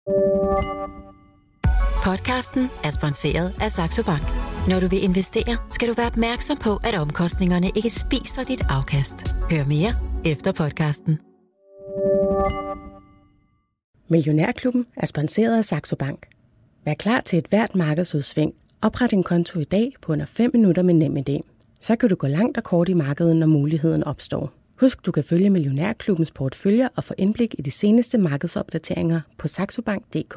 Podcasten er sponsoreret af Saxo Bank. Når du vil investere, skal du være opmærksom på, at omkostningerne ikke spiser dit afkast. Hør mere efter podcasten. Millionærklubben er sponsoreret af Saxo Bank. Vær klar til et hvert markedsudsving. Opret en konto i dag på under 5 minutter med NemID. Så kan du gå langt og kort i markedet, når muligheden opstår. Husk, du kan følge Millionærklubbens porteføljer og få indblik i de seneste markedsopdateringer på saxobank.dk.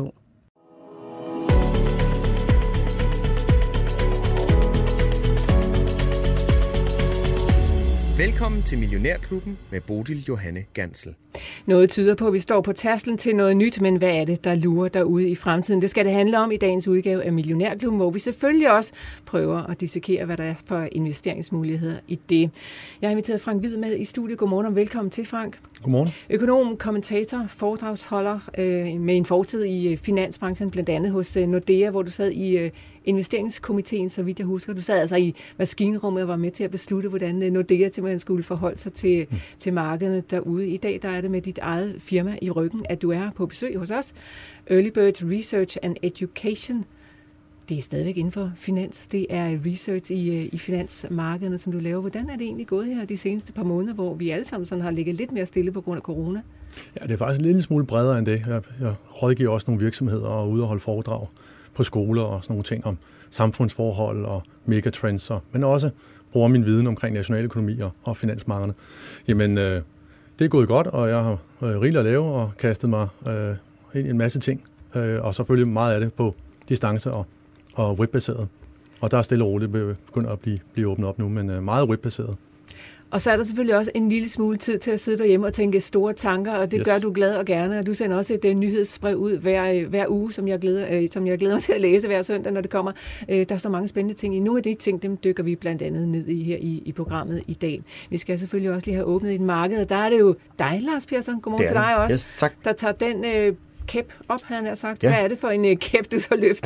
Velkommen til Millionærklubben med Bodil Johanne Gansel. Noget tyder på, at vi står på tærsklen til noget nyt, men hvad er det, der lurer derude i fremtiden? Det skal det handle om i dagens udgave af Millionærklubben, hvor vi selvfølgelig også prøver at dissekere, hvad der er for investeringsmuligheder i det. Jeg har inviteret Frank Hvid med i studiet. Godmorgen og velkommen til, Frank. Godmorgen. Økonom, kommentator, foredragsholder med en fortid i finansbranchen, blandt andet hos Nordea, hvor du sad i investeringskomiteen, så vidt jeg husker. Du sad altså i maskinrummet og var med til at beslutte, hvordan Nordea simpelthen skulle forholde sig til markederne derude. I dag der er det med dit eget firma i ryggen, at du er på besøg hos os. Early Bird Research and Education. Det er stadigvæk inden for finans. Det er research i finansmarkederne, som du laver. Hvordan er det egentlig gået her de seneste par måneder, hvor vi alle sammen sådan har ligget lidt mere stille på grund af corona? Ja, det er faktisk en lille smule bredere end det. Jeg rådgiver også nogle virksomheder og ude og holde foredrag på skoler og sådan nogle ting om samfundsforhold og megatrends, men også bruger min viden omkring nationaløkonomi og finansmarkederne. Jamen, det er gået godt, og jeg har rigeligt at lave og kastet mig ind i en masse ting, og selvfølgelig meget af det på distance og webbaseret. Og der er stille og roligt begyndt at blive åbnet op nu, men meget webbaseret. Og så er der selvfølgelig også en lille smule tid til at sidde derhjemme og tænke store tanker, og det gør du glad og gerne. Og du sender også et nyhedsbrev ud hver uge, som jeg glæder mig til at læse hver søndag, når det kommer. Der står mange spændende ting i. Nogle af de ting, dem dykker vi blandt andet ned i her i programmet i dag. Vi skal selvfølgelig også lige have åbnet et marked, og der er det jo dig, Lars Persson. Godmorgen til dig også. Yes, tak. Der tager den kæp op, havde han sagt. Ja. Hvad er det for en kæp, du så løfter?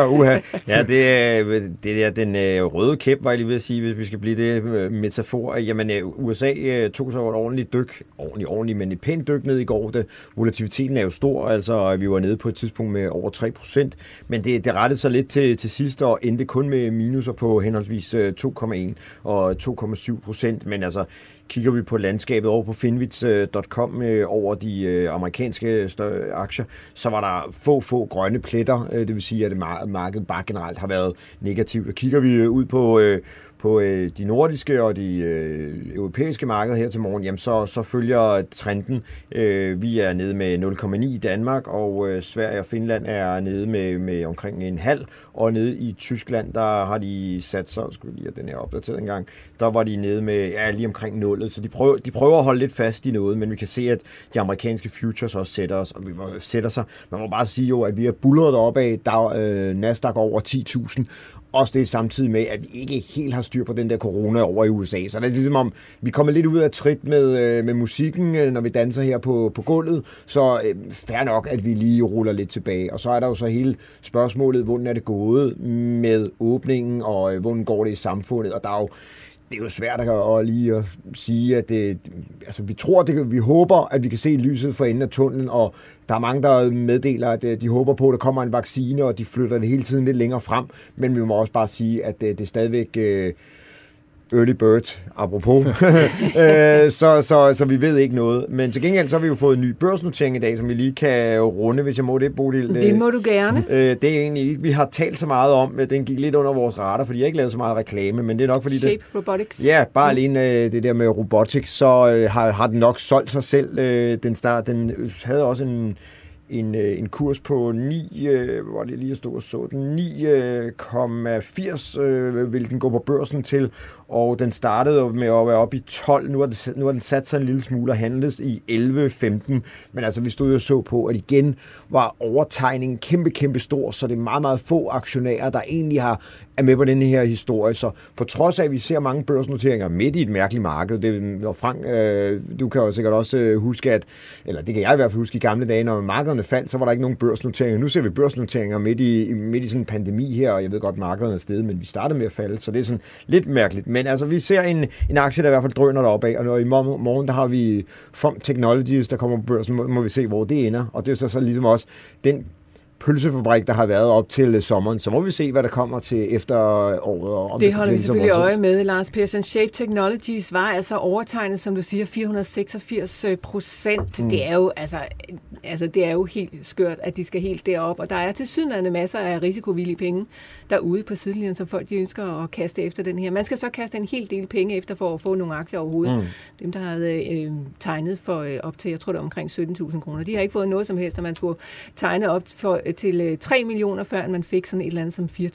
Ja, det er den røde kæp, var jeg lige ved at sige, hvis vi skal blive det metafor. Jamen, USA tog så et ordentligt dyk, men et pænt dyk ned i går. Volatiliteten er jo stor, altså vi var nede på et tidspunkt med over 3%, men det rettede sig lidt til sidst og endte kun med minuser på henholdsvis 2,1 og 2,7%, men altså kigger vi på landskabet over på finvits.com over de amerikanske aktier, så var der få grønne pletter. Det vil sige, at markedet bare generelt har været negativt. Og kigger vi ud på de nordiske og de europæiske markeder her til morgen, jamen så følger trenden. Vi er nede med 0,9 i Danmark, og Sverige og Finland er nede med omkring 0,5, og nede i Tyskland, der har de sat sig, skal vi lige have den her opdateret en gang, der var de nede med lige omkring 0, så de prøver at holde lidt fast i noget, men vi kan se, at de amerikanske futures også sætter sig. Man må bare sige jo, at vi er buldret op af Nasdaq over 10.000, også det samtidig med, at vi ikke helt har styr på den der corona over i USA. Så det er ligesom om, vi kommer lidt ud af trit med musikken, når vi danser her på gulvet. Så fair nok, at vi lige ruller lidt tilbage. Og så er der jo så hele spørgsmålet, hvordan er det gået med åbningen, og hvordan går det i samfundet. Og det er jo svært at lige at sige, at vi håber, at vi kan se lyset for enden af tunnelen, og der er mange, der meddeler, at de håber på, at der kommer en vaccine, og de flytter det hele tiden lidt længere frem, men vi må også bare sige, at det er stadigvæk early bird, apropos, så vi ved ikke noget. Men til gengæld så har vi jo fået en ny børsnotering i dag, som vi lige kan runde, hvis jeg må det, Bodil. Det må du gerne. Det er egentlig ikke, vi har talt så meget om, den gik lidt under vores radar, fordi jeg ikke lavet så meget reklame, men det er nok fordi Shape Robotics. Ja, bare alene det der med robotics, så har den nok solgt sig selv. Den havde også en kurs på 9, hvor det lige at stå og så den, 9,80 vil den gå på børsen til, og den startede med at være oppe i 12, nu har den sat sig en lille smule og handles i 11,15, men altså vi stod jo og så på, at igen var overtegningen kæmpe stor, så det er meget, meget få aktionærer, der egentlig er med på den her historie, så på trods af, at vi ser mange børsnoteringer midt i et mærkeligt marked, og Frank, du kan jo sikkert også huske, eller det kan jeg i hvert fald huske i gamle dage, når markederne markederne faldt, så var der ikke nogen børsnoteringer. Nu ser vi børsnoteringer midt i sådan en pandemi her, og jeg ved godt, markederne er steget, men vi startede med at falde, så det er sådan lidt mærkeligt. Men altså, vi ser en aktie, der i hvert fald drøner deroppe af, og når i morgen, der har vi FOM Technologies, der kommer på børsen, må vi se, hvor det ender. Og det er så ligesom også den pølsefabrik, der har været op til sommeren. Så må vi se, hvad der kommer til efteråret. Og det holder vi selvfølgelig øje med, Lars Persson. Shape Technologies var altså overtegnet, som du siger, 486%. Det er jo det er jo helt skørt, at de skal helt derop. Og der er tilsyneladende masser af risikovillige penge derude på sidelinjen, som folk de ønsker at kaste efter den her. Man skal så kaste en hel del penge efter for at få nogle aktier overhovedet. Dem, der havde tegnet for op til, jeg tror det er omkring 17.000 kroner, de har ikke fået noget som helst, at man skulle tegne op til 3 millioner, før man fik sådan et eller andet som 4.000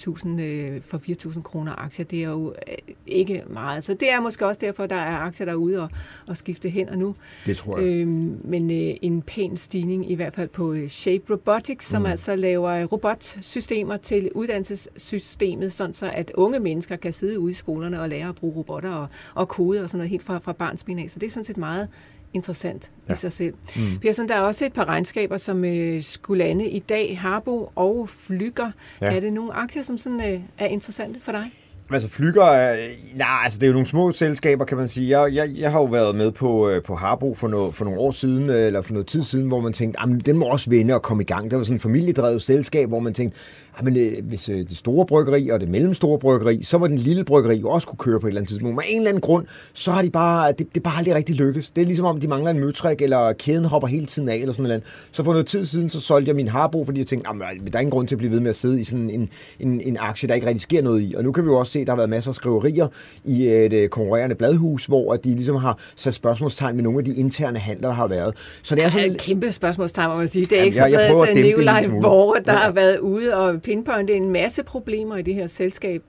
for 4.000 kroner aktier. Det er jo ikke meget. Så det er måske også derfor, der er aktier derude og skifte hænder nu. Det tror jeg. Men en pæn stigning i hvert fald på Shape Robotics, som altså laver robotsystemer til uddannelsessystemet, sådan så at unge mennesker kan sidde ude i skolerne og lære at bruge robotter og kode og sådan noget helt fra barnsben af. Så det er sådan set meget interessant i sig selv. Persson, der er også et par regnskaber, som skulle lande i dag. Harbo og Flügger. Ja. Er det nogle aktier, som sådan er interessante for dig? Altså Flügger, det er jo nogle små selskaber, kan man sige. Jeg har jo været med på Harbo for nogle år siden, eller for noget tid siden, hvor man tænkte, den må også vende og komme i gang. Det var sådan et familiedrevet selskab, hvor man tænkte, hvis det store bryggeri og det mellemstore bryggeri, så var den lille bryggeri jo også kunne køre på et eller andet tidspunkt. Men af en eller anden grund, så har de bare, det er bare aldrig rigtig lykkes. Det er ligesom om, de mangler en møtrik, eller kæden hopper hele tiden af, eller sådan noget. Så for noget tid siden, så solgte jeg min Harbo, fordi jeg tænkte, der er ingen grund til at blive ved med at sidde i sådan en aktie, der ikke rigtig sker noget i. Og nu kan vi jo også se, der har været masser af skriverier i et konkurrerende bladhus, hvor de ligesom har sat spørgsmålstegn med nogle af de interne handler, der har været. Så det er sådan et kæmpe spørgsmålstegn, må man sige. Det er Ekstrabladets Nikolaj Vore, der har været ude og pinpointe en masse problemer i det her selskab.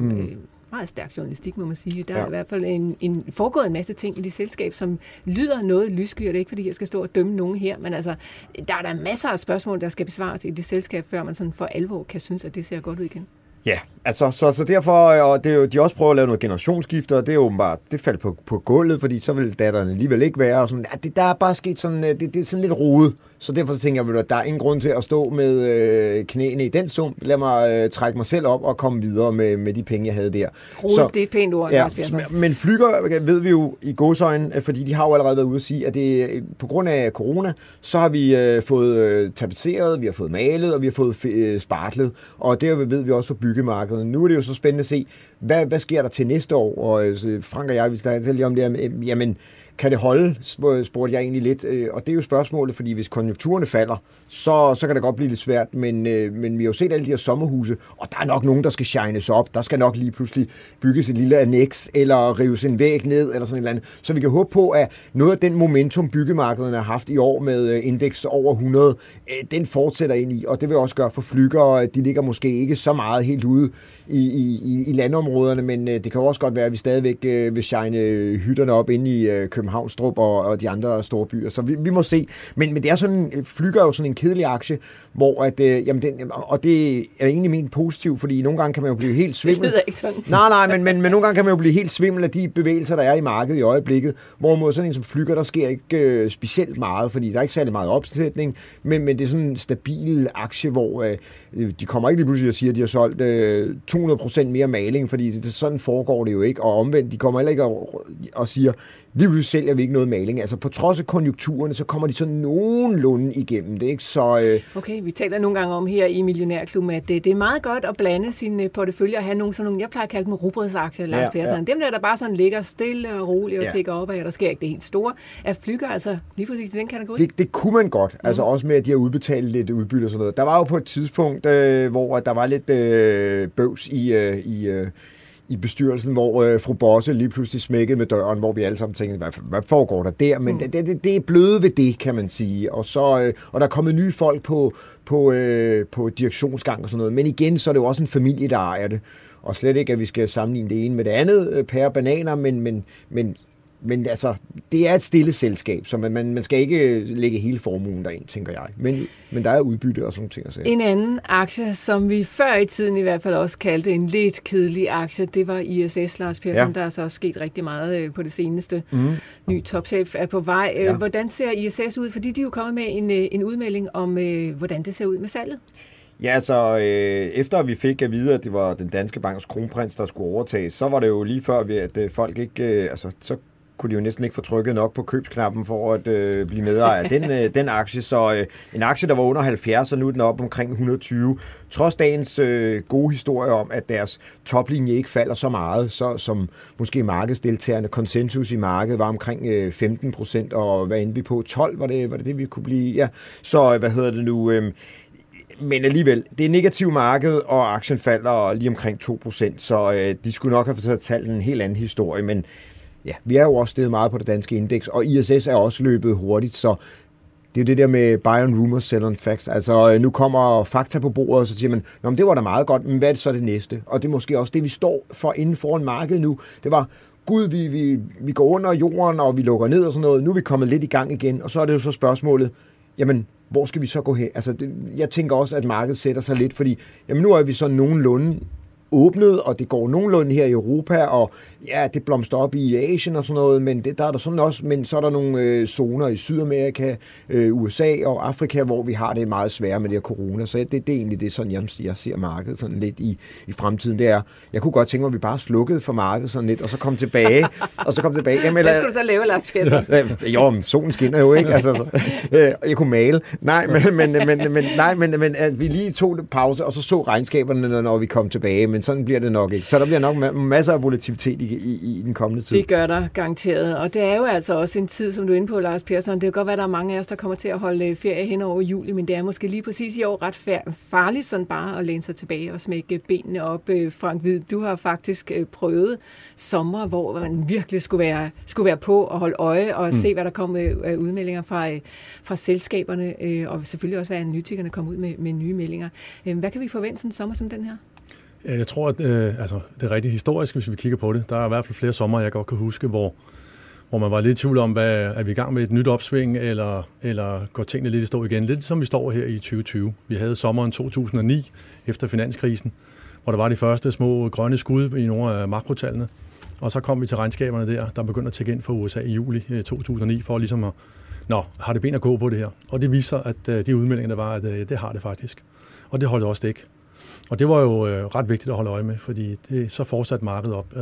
Meget stærk journalistik, må man sige. Der er i hvert fald foregået en masse ting i det selskab, som lyder noget lyssky, og det er ikke, fordi jeg skal stå og dømme nogen her, men altså, der er der masser af spørgsmål, der skal besvares i det selskab, før man sådan for alvor kan synes, at det ser godt ud igen. Ja, altså så derfor, og det er jo, de også prøver at lave noget generationsskifte, og det er jo bare, det faldt på gulvet, fordi så vil datterne alligevel ikke være, og sådan, der er bare sket sådan, det er sådan lidt rodet, så derfor så tænker jeg, at der er ingen grund til at stå med knæene i den sum, lad mig trække mig selv op og komme videre med de penge, jeg havde der. Rodet, det er et pænt ord, ja, men Flügger ved vi jo i gåseøjne, fordi de har jo allerede været ude at sige, at det på grund af corona, så har vi fået tapetseret, vi har fået malet, og vi har fået spartlet, og det ved vi også for byggemarkedet. Nu er det jo så spændende at se, hvad sker der til næste år, og Frank og jeg vil tale lige om det, jamen kan det holde, spurgte jeg egentlig lidt, og det er jo spørgsmålet, fordi hvis konjunkturerne falder, så kan det godt blive lidt svært, men vi har jo set alle de her sommerhuse, og der er nok nogen, der skal shines op, der skal nok lige pludselig bygges et lille annex, eller rives en væg ned, eller sådan et eller andet, så vi kan håbe på, at noget af den momentum, byggemarkederne har haft i år med indeks over 100, den fortsætter ind i, og det vil også gøre for Flügger, de ligger måske ikke så meget helt ude i landområderne, men det kan jo også godt være, at vi stadigvæk vil shine hytterne op inde i Københavnstrup og de andre store byer. Så vi må se. Men det er sådan, Flügger er jo sådan en kedelig aktie, hvor og det er egentlig ment positivt, fordi nogle gange kan man jo blive helt svimmel. Det lyder ikke sådan. Nej, men nogle gange kan man jo blive helt svimmel af de bevægelser, der er i markedet i øjeblikket, hvorimod sådan en som Flügger, der sker ikke specielt meget, fordi der er ikke særlig meget opsætning, men det er sådan en stabil aktie, hvor de kommer ikke lige pludselig og siger, at de har solgt 200% mere maling, fordi sådan foregår det jo ikke, og omvendt, de kommer heller ikke og siger, lige pludselig sælger vi ikke noget maling. Altså på trods af konjunkturerne, så kommer de sådan nogenlunde igennem det, ikke? Så okay, vi taler nogle gange om her i Millionærklubben, at det er meget godt at blande sine porteføljer og have nogle, jeg plejer at kalde dem rugbrødsaktier, Lars Persson. Dem der bare sådan ligger stille og roligt og tækker op af, og der sker ikke det helt store. Er Flügger altså lige præcis i den kategori? Det kunne man godt, altså også med, at de har udbetalt lidt udbytte og sådan noget. Der var jo på et tidspunkt, hvor der var lidt bøvs i bestyrelsen, hvor fru Bosse lige pludselig smækkede med døren, hvor vi alle sammen tænkte, hvad foregår der der? Men det er bløde ved det, kan man sige. Og der er kommet nye folk på direktionsgang og sådan noget. Men igen, så er det jo også en familie, der ejer det. Og slet ikke, at vi skal sammenligne det ene med det andet, pære bananer, men Men altså, det er et stille selskab, så man skal ikke lægge hele formuen derind, tænker jeg. Men der er udbytte og sådan ting at sige. En anden aktie, som vi før i tiden i hvert fald også kaldte en lidt kedelig aktie, det var ISS, Lars Persson. Ja. Der er så også sket rigtig meget på det seneste. Ny topchef er på vej. Ja. Hvordan ser ISS ud? Fordi de er jo kommet med en udmelding om, hvordan det ser ud med salget. Ja, altså efter vi fik at vide, at det var den danske banks kronprins, der skulle overtage, så var det jo lige før, at folk ikke, så kunne de jo næsten ikke få trykket nok på købsknappen for at blive medejer af den aktie. Så en aktie, der var under 70, og nu er den op omkring 120. Trods dagens gode historie om, at deres toplinje ikke falder så meget, som måske markedsdeltagerne konsensus i markedet var omkring 15%, og hvad endte vi på? 12 var det vi kunne blive? Ja, så men alligevel, det er et negativt marked, og aktien falder lige omkring 2%, så de skulle nok have fortalt en helt anden historie, men ja, vi er jo også steget meget på det danske indeks, og ISS er også løbet hurtigt, så det er jo det der med buy on rumors, sell on facts. Altså, nu kommer fakta på bordet, og så siger man, nå, men det var da meget godt, men hvad er det så det næste? Og det er måske også det, vi står for inden foran markedet nu. Det var, gud, vi går under jorden, og vi lukker ned og sådan noget. Nu er vi kommet lidt i gang igen, og så er det jo så spørgsmålet, jamen, hvor skal vi så gå hen? Altså, jeg tænker også, at markedet sætter sig lidt, fordi jamen, nu er vi så nogenlunde åbnet, og det går nogenlunde her i Europa, og ja, det blomster op i Asien og sådan noget, men der er der sådan også, men så er der nogle zoner i Sydamerika, USA og Afrika, hvor vi har det meget sværere med det her corona, så det er egentlig det, sådan jeg ser markedet sådan lidt i fremtiden. Det er, jeg kunne godt tænke mig, at vi bare slukkede for markedet sådan lidt, og så kom tilbage, Jamen, hvad skulle du så lave, Lars Persson? Jo, solen skinner jo ikke, altså, jeg kunne male. Nej, men at vi lige tog det pause, og så regnskaberne, når vi kom tilbage, men sådan bliver det nok ikke. Så der bliver nok masser af volatilitet i den kommende tid. Det gør der garanteret, og det er jo altså også en tid, som du er inde på, Lars Persson. Det kan godt være, at der er mange af os, der kommer til at holde ferie hen over juli, men det er måske lige præcis i år ret farligt sådan bare at læne sig tilbage og smække benene op. Frank Hvid, du har faktisk prøvet sommer, hvor man virkelig skulle være på og holde øje og se, hvad der kom af udmeldinger fra selskaberne, og selvfølgelig også, hvad analytikerne kom ud med nye meldinger. Hvad kan vi forvente sådan en sommer som den her? Jeg tror, at det er rigtig historisk, hvis vi kigger på det. Der er i hvert fald flere sommer, jeg godt kan huske, hvor man var lidt i tvivl om, er vi i gang med et nyt opsving, eller går tingene lidt i stå igen. Lidt som vi står her i 2020. Vi havde sommeren 2009, efter finanskrisen, hvor der var de første små grønne skud i nogle af makrotallene. Og så kom vi til regnskaberne der begyndte at tjekke ind for USA i juli 2009, for ligesom at, har det ben at gå på det her? Og det viser, at de udmeldinger, der var, at det har det faktisk. Og det holdt også ikke. Og det var jo ret vigtigt at holde øje med, fordi det så fortsatte markedet op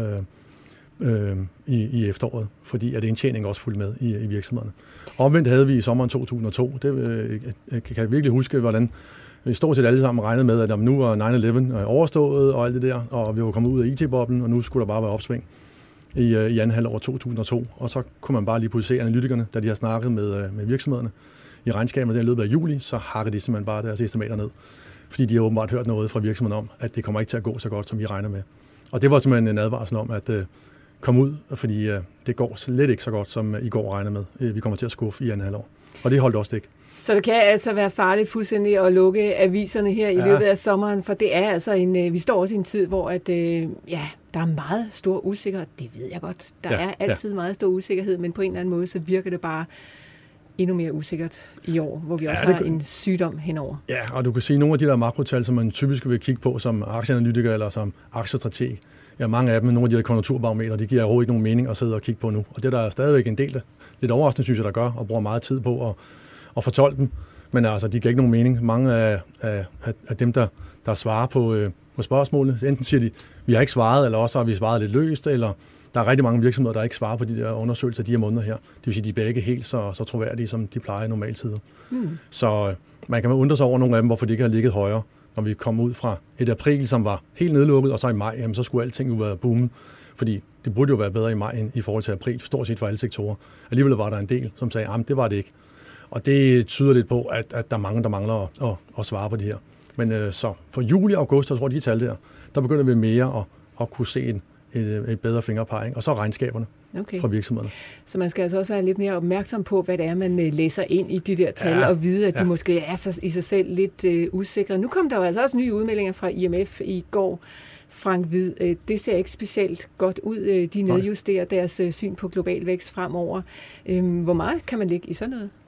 i efteråret, fordi at indtjening også fulgte med i virksomhederne. Omvendt havde vi i sommeren 2002, det kan jeg virkelig huske, hvordan vi stort set alle sammen regnede med, at nu var 9/11 overstået og alt det der, og vi var kommet ud af IT-boblen, og nu skulle der bare være opsving i anden halvår 2002. Og så kunne man bare lige pludselig se analytikerne, da de har snakket med virksomhederne i regnskaberne der i løbet af juli, så hakkede de simpelthen bare deres estimater ned. Fordi de har åbenbart hørt noget fra virksomheden om, at det kommer ikke til at gå så godt, som vi regner med. Og det var simpelthen en advarsel om, at komme ud, fordi det går slet ikke så godt, som I går regnede med. Vi kommer til at skuffe i anden halvår. Og det holdt også ikke. Så det kan altså være farligt fuldstændig at lukke aviserne her i løbet af sommeren, for det er altså vi står også i en tid, hvor at, der er meget stor usikkerhed. Det ved jeg godt. Der er altid meget stor usikkerhed, men på en eller anden måde, så virker det bare endnu mere usikkert i år, hvor vi også har en sygdom henover. Ja, og du kan se nogle af de der makrotal, som man typisk vil kigge på som aktieanalytiker eller som aktiestrateg. Ja, mange af dem, nogle af de der konjunkturbarometer, de giver overhovedet ikke nogen mening at sidde og kigge på nu. Og det der er stadigvæk en del af, lidt overraskende, synes jeg, der gør, og bruger meget tid på at fortolke dem. Men altså, de giver ikke nogen mening. Mange af dem, der svarer på spørgsmålene, enten siger de, vi har ikke svaret, eller også har vi svaret lidt løst, eller der er rigtig mange virksomheder, der ikke svarer på de der undersøgelser de her måneder her. Det vil sige, de bliver ikke helt så troværdige, som de plejer i normaltider. Så man kan undre sig over nogle af dem, hvorfor de ikke har ligget højere. Når vi kom ud fra et april, som var helt nedlukket, og så i maj, jamen, så skulle alting jo være boomen. Fordi det burde jo være bedre i maj end i forhold til april, stort set for alle sektorer. Alligevel var der en del, som sagde, at det var det ikke. Og det tyder lidt på, at der er mange, der mangler at svare på det her. Men så for juli og august, jeg tror de tal der begynder vi mere at kunne se et bedre fingerpegning. Og så regnskaberne. fra virksomhederne. Så man skal altså også være lidt mere opmærksom på, hvad det er, man læser ind i de der tal, og vide, at de måske er i sig selv lidt usikre. Nu kom der jo altså også nye udmeldinger fra IMF i går. Frank Hvid, det ser ikke specielt godt ud. De nedjusterer deres syn på global vækst fremover. Hvor meget kan man lægge i sådan noget?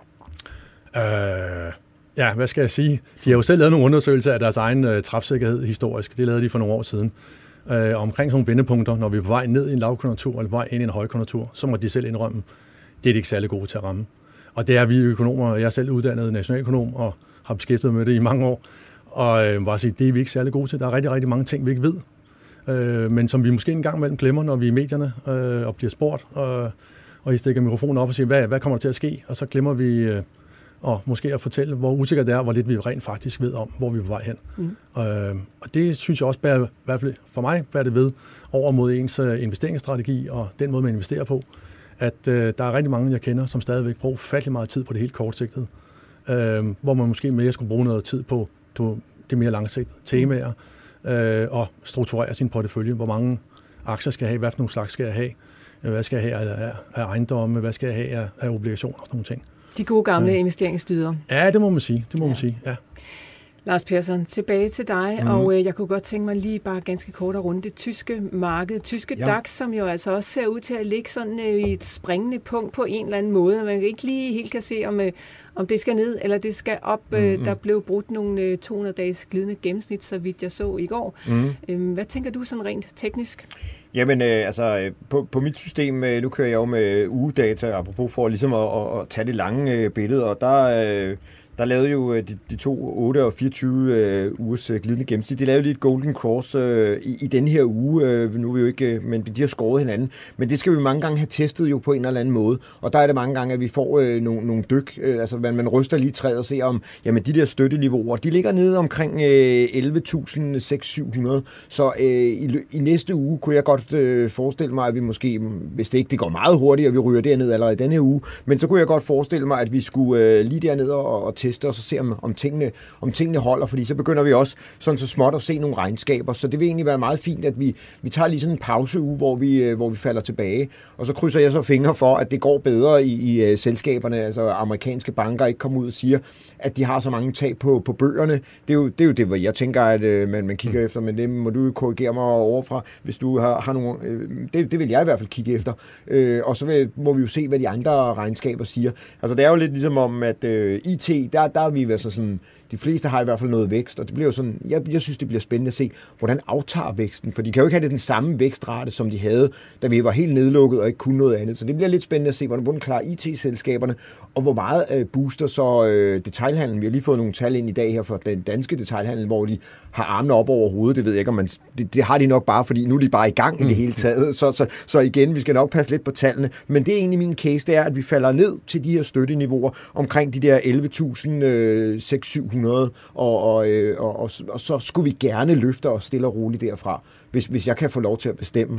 Ja, hvad skal jeg sige? De har jo selv lavet nogle undersøgelser af deres egen træfsikkerhed historisk. Det lavede de for nogle år siden. Omkring sådan nogle vendepunkter, når vi er på vej ned i en lavkonjunktur eller på vej ind i en højkonjunktur, så må de selv indrømme, det er de ikke særlig gode til at ramme. Og det er vi økonomer. Jeg er selv uddannet nationaløkonom og har beskæftiget med det i mange år. Og bare sige, det er vi ikke særlig gode til. Der er rigtig, rigtig mange ting, vi ikke ved. Men som vi måske en gang imellem glemmer, når vi er i medierne og bliver spurgt, og I stikker mikrofonen op og siger, hvad kommer der til at ske? Og så glemmer vi og måske at fortælle, hvor usikkert det er, hvor lidt vi rent faktisk ved om, hvor vi er på vej hen. Og det synes jeg også, i hvert fald for mig, bærer det ved over mod ens investeringsstrategi og den måde, man investerer på, at der er rigtig mange, jeg kender, som stadigvæk bruger fattelig meget tid på det helt kortsigtede, hvor man måske mere skulle bruge noget tid på det mere langsigtede temaer, og strukturere sin portefølje. Hvor mange aktier skal jeg have? Hvad for nogle slags skal jeg have? Hvad skal jeg have af ejendomme? Hvad skal jeg have af obligationer? Og sådan nogle ting. De gode gamle investeringsdyder. Ja, det må man sige. Ja. Lars Persson, tilbage til dig, og jeg kunne godt tænke mig lige bare ganske kort at runde det tyske marked. Tyske DAX, som jo altså også ser ud til at ligge sådan i et springende punkt på en eller anden måde. Man ikke lige helt kan se, om det skal ned, eller det skal op. Der blev brudt nogle 200-dages glidende gennemsnit, så vidt jeg så i går. Hvad tænker du sådan rent teknisk? Jamen, på mit system, nu kører jeg jo med ugedata, apropos for ligesom at tage det lange billede, og der lavede jo de to 8 og 24 ugers glidende gennemsnit. De lavede lige et Golden Cross i den her uge. Nu er vi jo ikke, men de har skåret hinanden. Men det skal vi mange gange have testet jo på en eller anden måde. Og der er det mange gange, at vi får nogle dyk. Altså man ryster lige træet og ser om, jamen de der støtteniveauer, de ligger nede omkring 11.600. Så i næste uge kunne jeg godt forestille mig, at vi måske, hvis det ikke det går meget hurtigt, og vi ryger derned allerede i denne her uge, men så kunne jeg godt forestille mig, at vi skulle lige derned og teste og så se om tingene holder, fordi så begynder vi også sådan så småt at se nogle regnskaber, så det vil egentlig være meget fint, at vi tager lige sådan en pauseuge, hvor vi falder tilbage, og så krydser jeg så fingre for, at det går bedre i selskaberne, altså amerikanske banker ikke kommer ud og siger, at de har så mange tab på bøgerne. Det er jo det, hvor jeg tænker, at man kigger efter, men det må du korrigere mig overfra, hvis du har nogle... Det vil jeg i hvert fald kigge efter, og så må vi jo se, hvad de andre regnskaber siger. Altså det er jo lidt ligesom om, at IT, der er vi altså sådan, de fleste har i hvert fald noget vækst, og det bliver jo sådan, jeg synes, det bliver spændende at se, hvordan aftager væksten, for de kan jo ikke have den samme vækstrate, som de havde, da vi var helt nedlukket og ikke kunne noget andet. Så det bliver lidt spændende at se, hvordan klarer IT-selskaberne, og hvor meget booster så detailhandlen. Vi har lige fået nogle tal ind i dag her for den danske detailhandel, hvor de har armene op over hovedet. Det ved jeg ikke, om det har de nok bare, fordi nu er de bare i gang i det hele taget. Så igen, vi skal nok passe lidt på tallene. Men det er egentlig min case, det er, at vi falder ned til de her støtteniveauer omkring de der 11.600, og så skulle vi gerne løfte os stille og roligt derfra, hvis jeg kan få lov til at bestemme.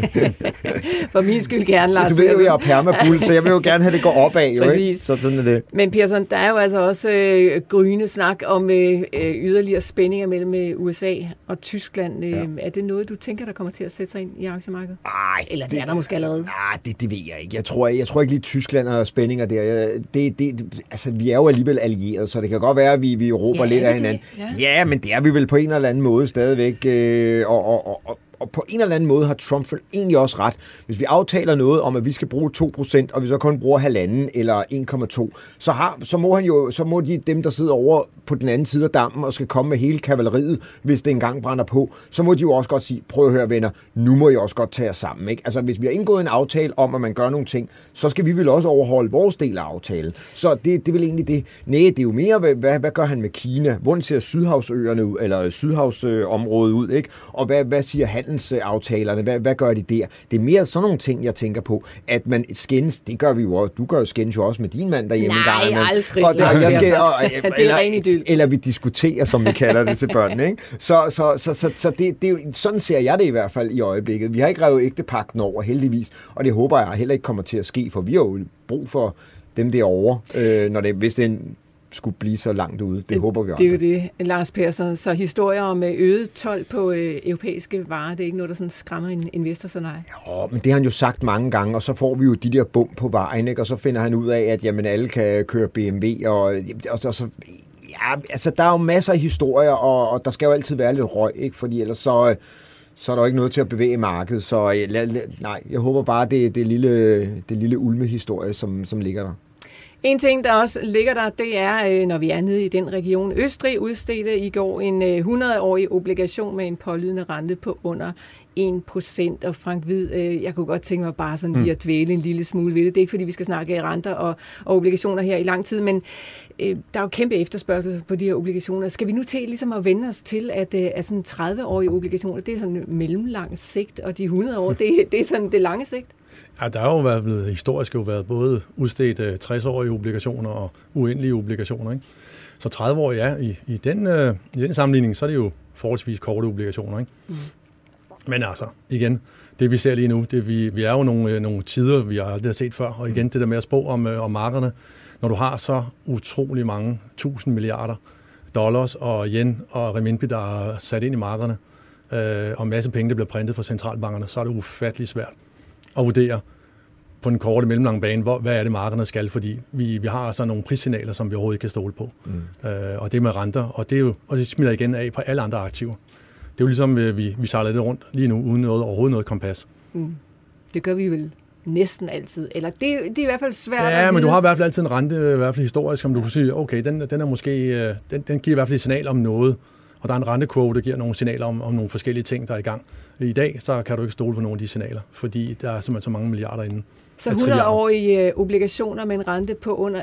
For min skyld gerne, Lars. Du ved jo, jeg er permabull, så jeg vil jo gerne have, det går opad. Jo, ikke? Så sådan er det. Men Persson, der er jo altså også gryende snak om yderligere spændinger mellem USA og Tyskland. Er det noget, du tænker, der kommer til at sætte sig ind i aktiemarkedet? Nej. Eller det er der måske allerede? Nej, det ved jeg ikke. Jeg tror ikke lige Tyskland og spændinger der. Altså, vi er jo alligevel allieret, så det kan godt være, at vi råber lidt af hinanden. Ja, men det er vi vel på en eller anden måde stadigvæk. Og på en eller anden måde har Trump egentlig også ret. Hvis vi aftaler noget om, at vi skal bruge 2%, og vi så kun bruger 1,5 eller 1,2, så må dem, der sidder over på den anden side af dammen og skal komme med hele kavaleriet, hvis det engang brænder på, så må de jo også godt sige, prøv at høre venner, nu må I også godt tage jer sammen. Ikke? Altså hvis vi har indgået en aftale om, at man gør nogle ting, så skal vi vel også overholde vores del af aftalen. Så det er vel egentlig det. Nej, det er jo mere, hvad gør han med Kina? Hvordan ser Sydhavsøerne ud, eller Sydhavsområdet ud, ikke? Og hvad siger handelsaftalerne? Hvad gør de der? Det er mere sådan nogle ting, jeg tænker på, at man skændes, det gør vi jo også. Du gør jo skændes jo også med din mand derhjemme en gang. Nej, aldrig. Eller vi diskuterer, som vi kalder det til børnene, ikke? Så det, sådan ser jeg det i hvert fald i øjeblikket. Vi har ikke revet ægtepagten over, heldigvis, og det håber jeg heller ikke kommer til at ske, for vi har jo brug for dem derovre, hvis det er skulle blive så langt ude. Det håber vi også. Det er jo det, Lars Persson. Så historier om øget told på europæiske varer, det er ikke noget, der sådan skræmmer en investor, så nej? Jo, men det har han jo sagt mange gange, og så får vi jo de der bump på vejen, ikke? Og så finder han ud af, at jamen, alle kan køre BMW, og så... Ja, altså der er jo masser af historier, og der skal jo altid være lidt røg, ikke? Fordi ellers så er der jo ikke noget til at bevæge markedet. Så nej, jeg håber bare, det lille ulmehistorie, som ligger der. En ting, der også ligger der, det er, når vi er nede i den region. Østrig udstedte i går en 100-årig obligation med en pålydende rente på under 1%. Og Frank Hvid, jeg kunne godt tænke mig bare sådan lige at dvæle en lille smule ved det. Det er ikke, fordi vi skal snakke renter og obligationer her i lang tid, men der er jo kæmpe efterspørgsel på de her obligationer. Skal vi nu til ligesom at vende os til, at sådan 30-årige obligationer, det er sådan mellemlang sigt, og de 100 år, det er sådan det lange sigt? Ja, der har jo været historisk været både udstedt 60-årige obligationer og uendelige obligationer, ikke? Så 30 år, ja, i den sammenligning, så er det jo forholdsvis korte obligationer, ikke? Mm. Men altså, igen, det vi ser lige nu, vi er jo nogle tider, vi aldrig har set før, og igen det der med at spå om markederne, når du har så utrolig mange 1000 milliarder dollars og yen og renminbi, der er sat ind i markederne, og en masse penge, der bliver printet fra centralbankerne, så er det ufatteligt svært at vurdere på den korte mellemlange bane, hvad er det markederne skal, fordi vi har altså nogle prissignaler, som vi overhovedet ikke kan stole på. Og det med renter, og det smitter igen af på alle andre aktiver. Det er jo ligesom, vi sejler lidt rundt lige nu, uden overhovedet noget kompas. Det gør vi vel næsten altid. Eller det er i hvert fald svært at vide. Men du har i hvert fald altid en rente, i hvert fald historisk, som du kan sige, okay, den er måske, den giver i hvert fald et signal om noget. Og der er en rentekurve, der giver nogle signaler om nogle forskellige ting, der er i gang. I dag, så kan du ikke stole på nogle af de signaler, fordi der er simpelthen så mange milliarder inde. Så 100-årige obligationer med en rente på under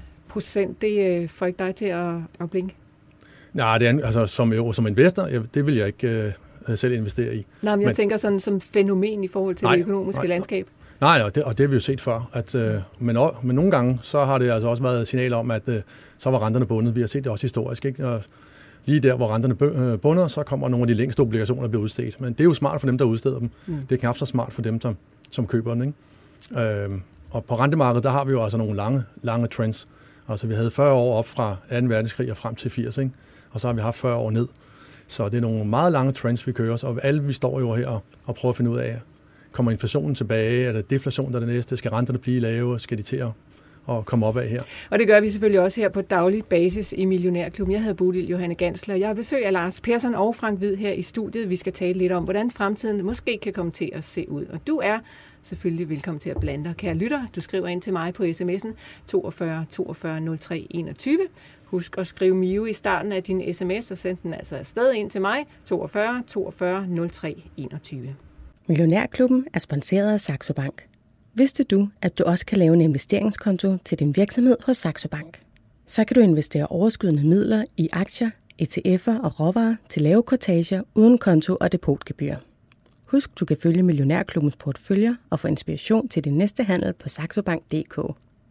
1%, det får ikke dig til at blinke? Nej, det er, altså, som investor, det vil jeg ikke selv investere i. Nej, men jeg tænker sådan som fænomen i forhold til det økonomiske landskab. Nej, og det har vi jo set før. Men nogle gange, så har det altså også været signaler om, at så var renterne bundet. Vi har set det også historisk, ikke? Og lige der, hvor renterne bunder, så kommer nogle af de længste obligationer, der bliver udstedt. Men det er jo smart for dem, der udsteder dem. Det er knap så smart for dem, som køber den, ikke? Og på rentemarkedet, der har vi jo altså nogle lange trends. Altså vi havde 40 år op fra 2. verdenskrig og frem til 80, ikke? Og så har vi haft 40 år ned. Så det er nogle meget lange trends, vi kører. Og alle vi står jo her og prøver at finde ud af, kommer inflationen tilbage? Er det deflation, der er det næste? Skal renterne blive lave? Skal de til at komme op af her? Og det gør vi selvfølgelig også her på daglig basis i Millionærklubben. Jeg hedder Bodil Johanne Gansler. Jeg har besøg af Lars Persson og Frank Hvid her i studiet. Vi skal tale lidt om, hvordan fremtiden måske kan komme til at se ud. Og du er selvfølgelig velkommen til at blande dig. Kære lytter, du skriver ind til mig på sms'en 42 42 03 21. Husk at skrive Mio i starten af din sms, og send den altså afsted ind til mig, 42 42 03 21. Millionærklubben er sponsoreret af Saxo Bank. Vidste du, at du også kan lave en investeringskonto til din virksomhed hos Saxo Bank? Så kan du investere overskydende midler i aktier, ETF'er og råvarer til lave kortager uden konto og depotgebyr. Husk, du kan følge Millionærklubbens porteføljer og få inspiration til din næste handel på saxobank.dk.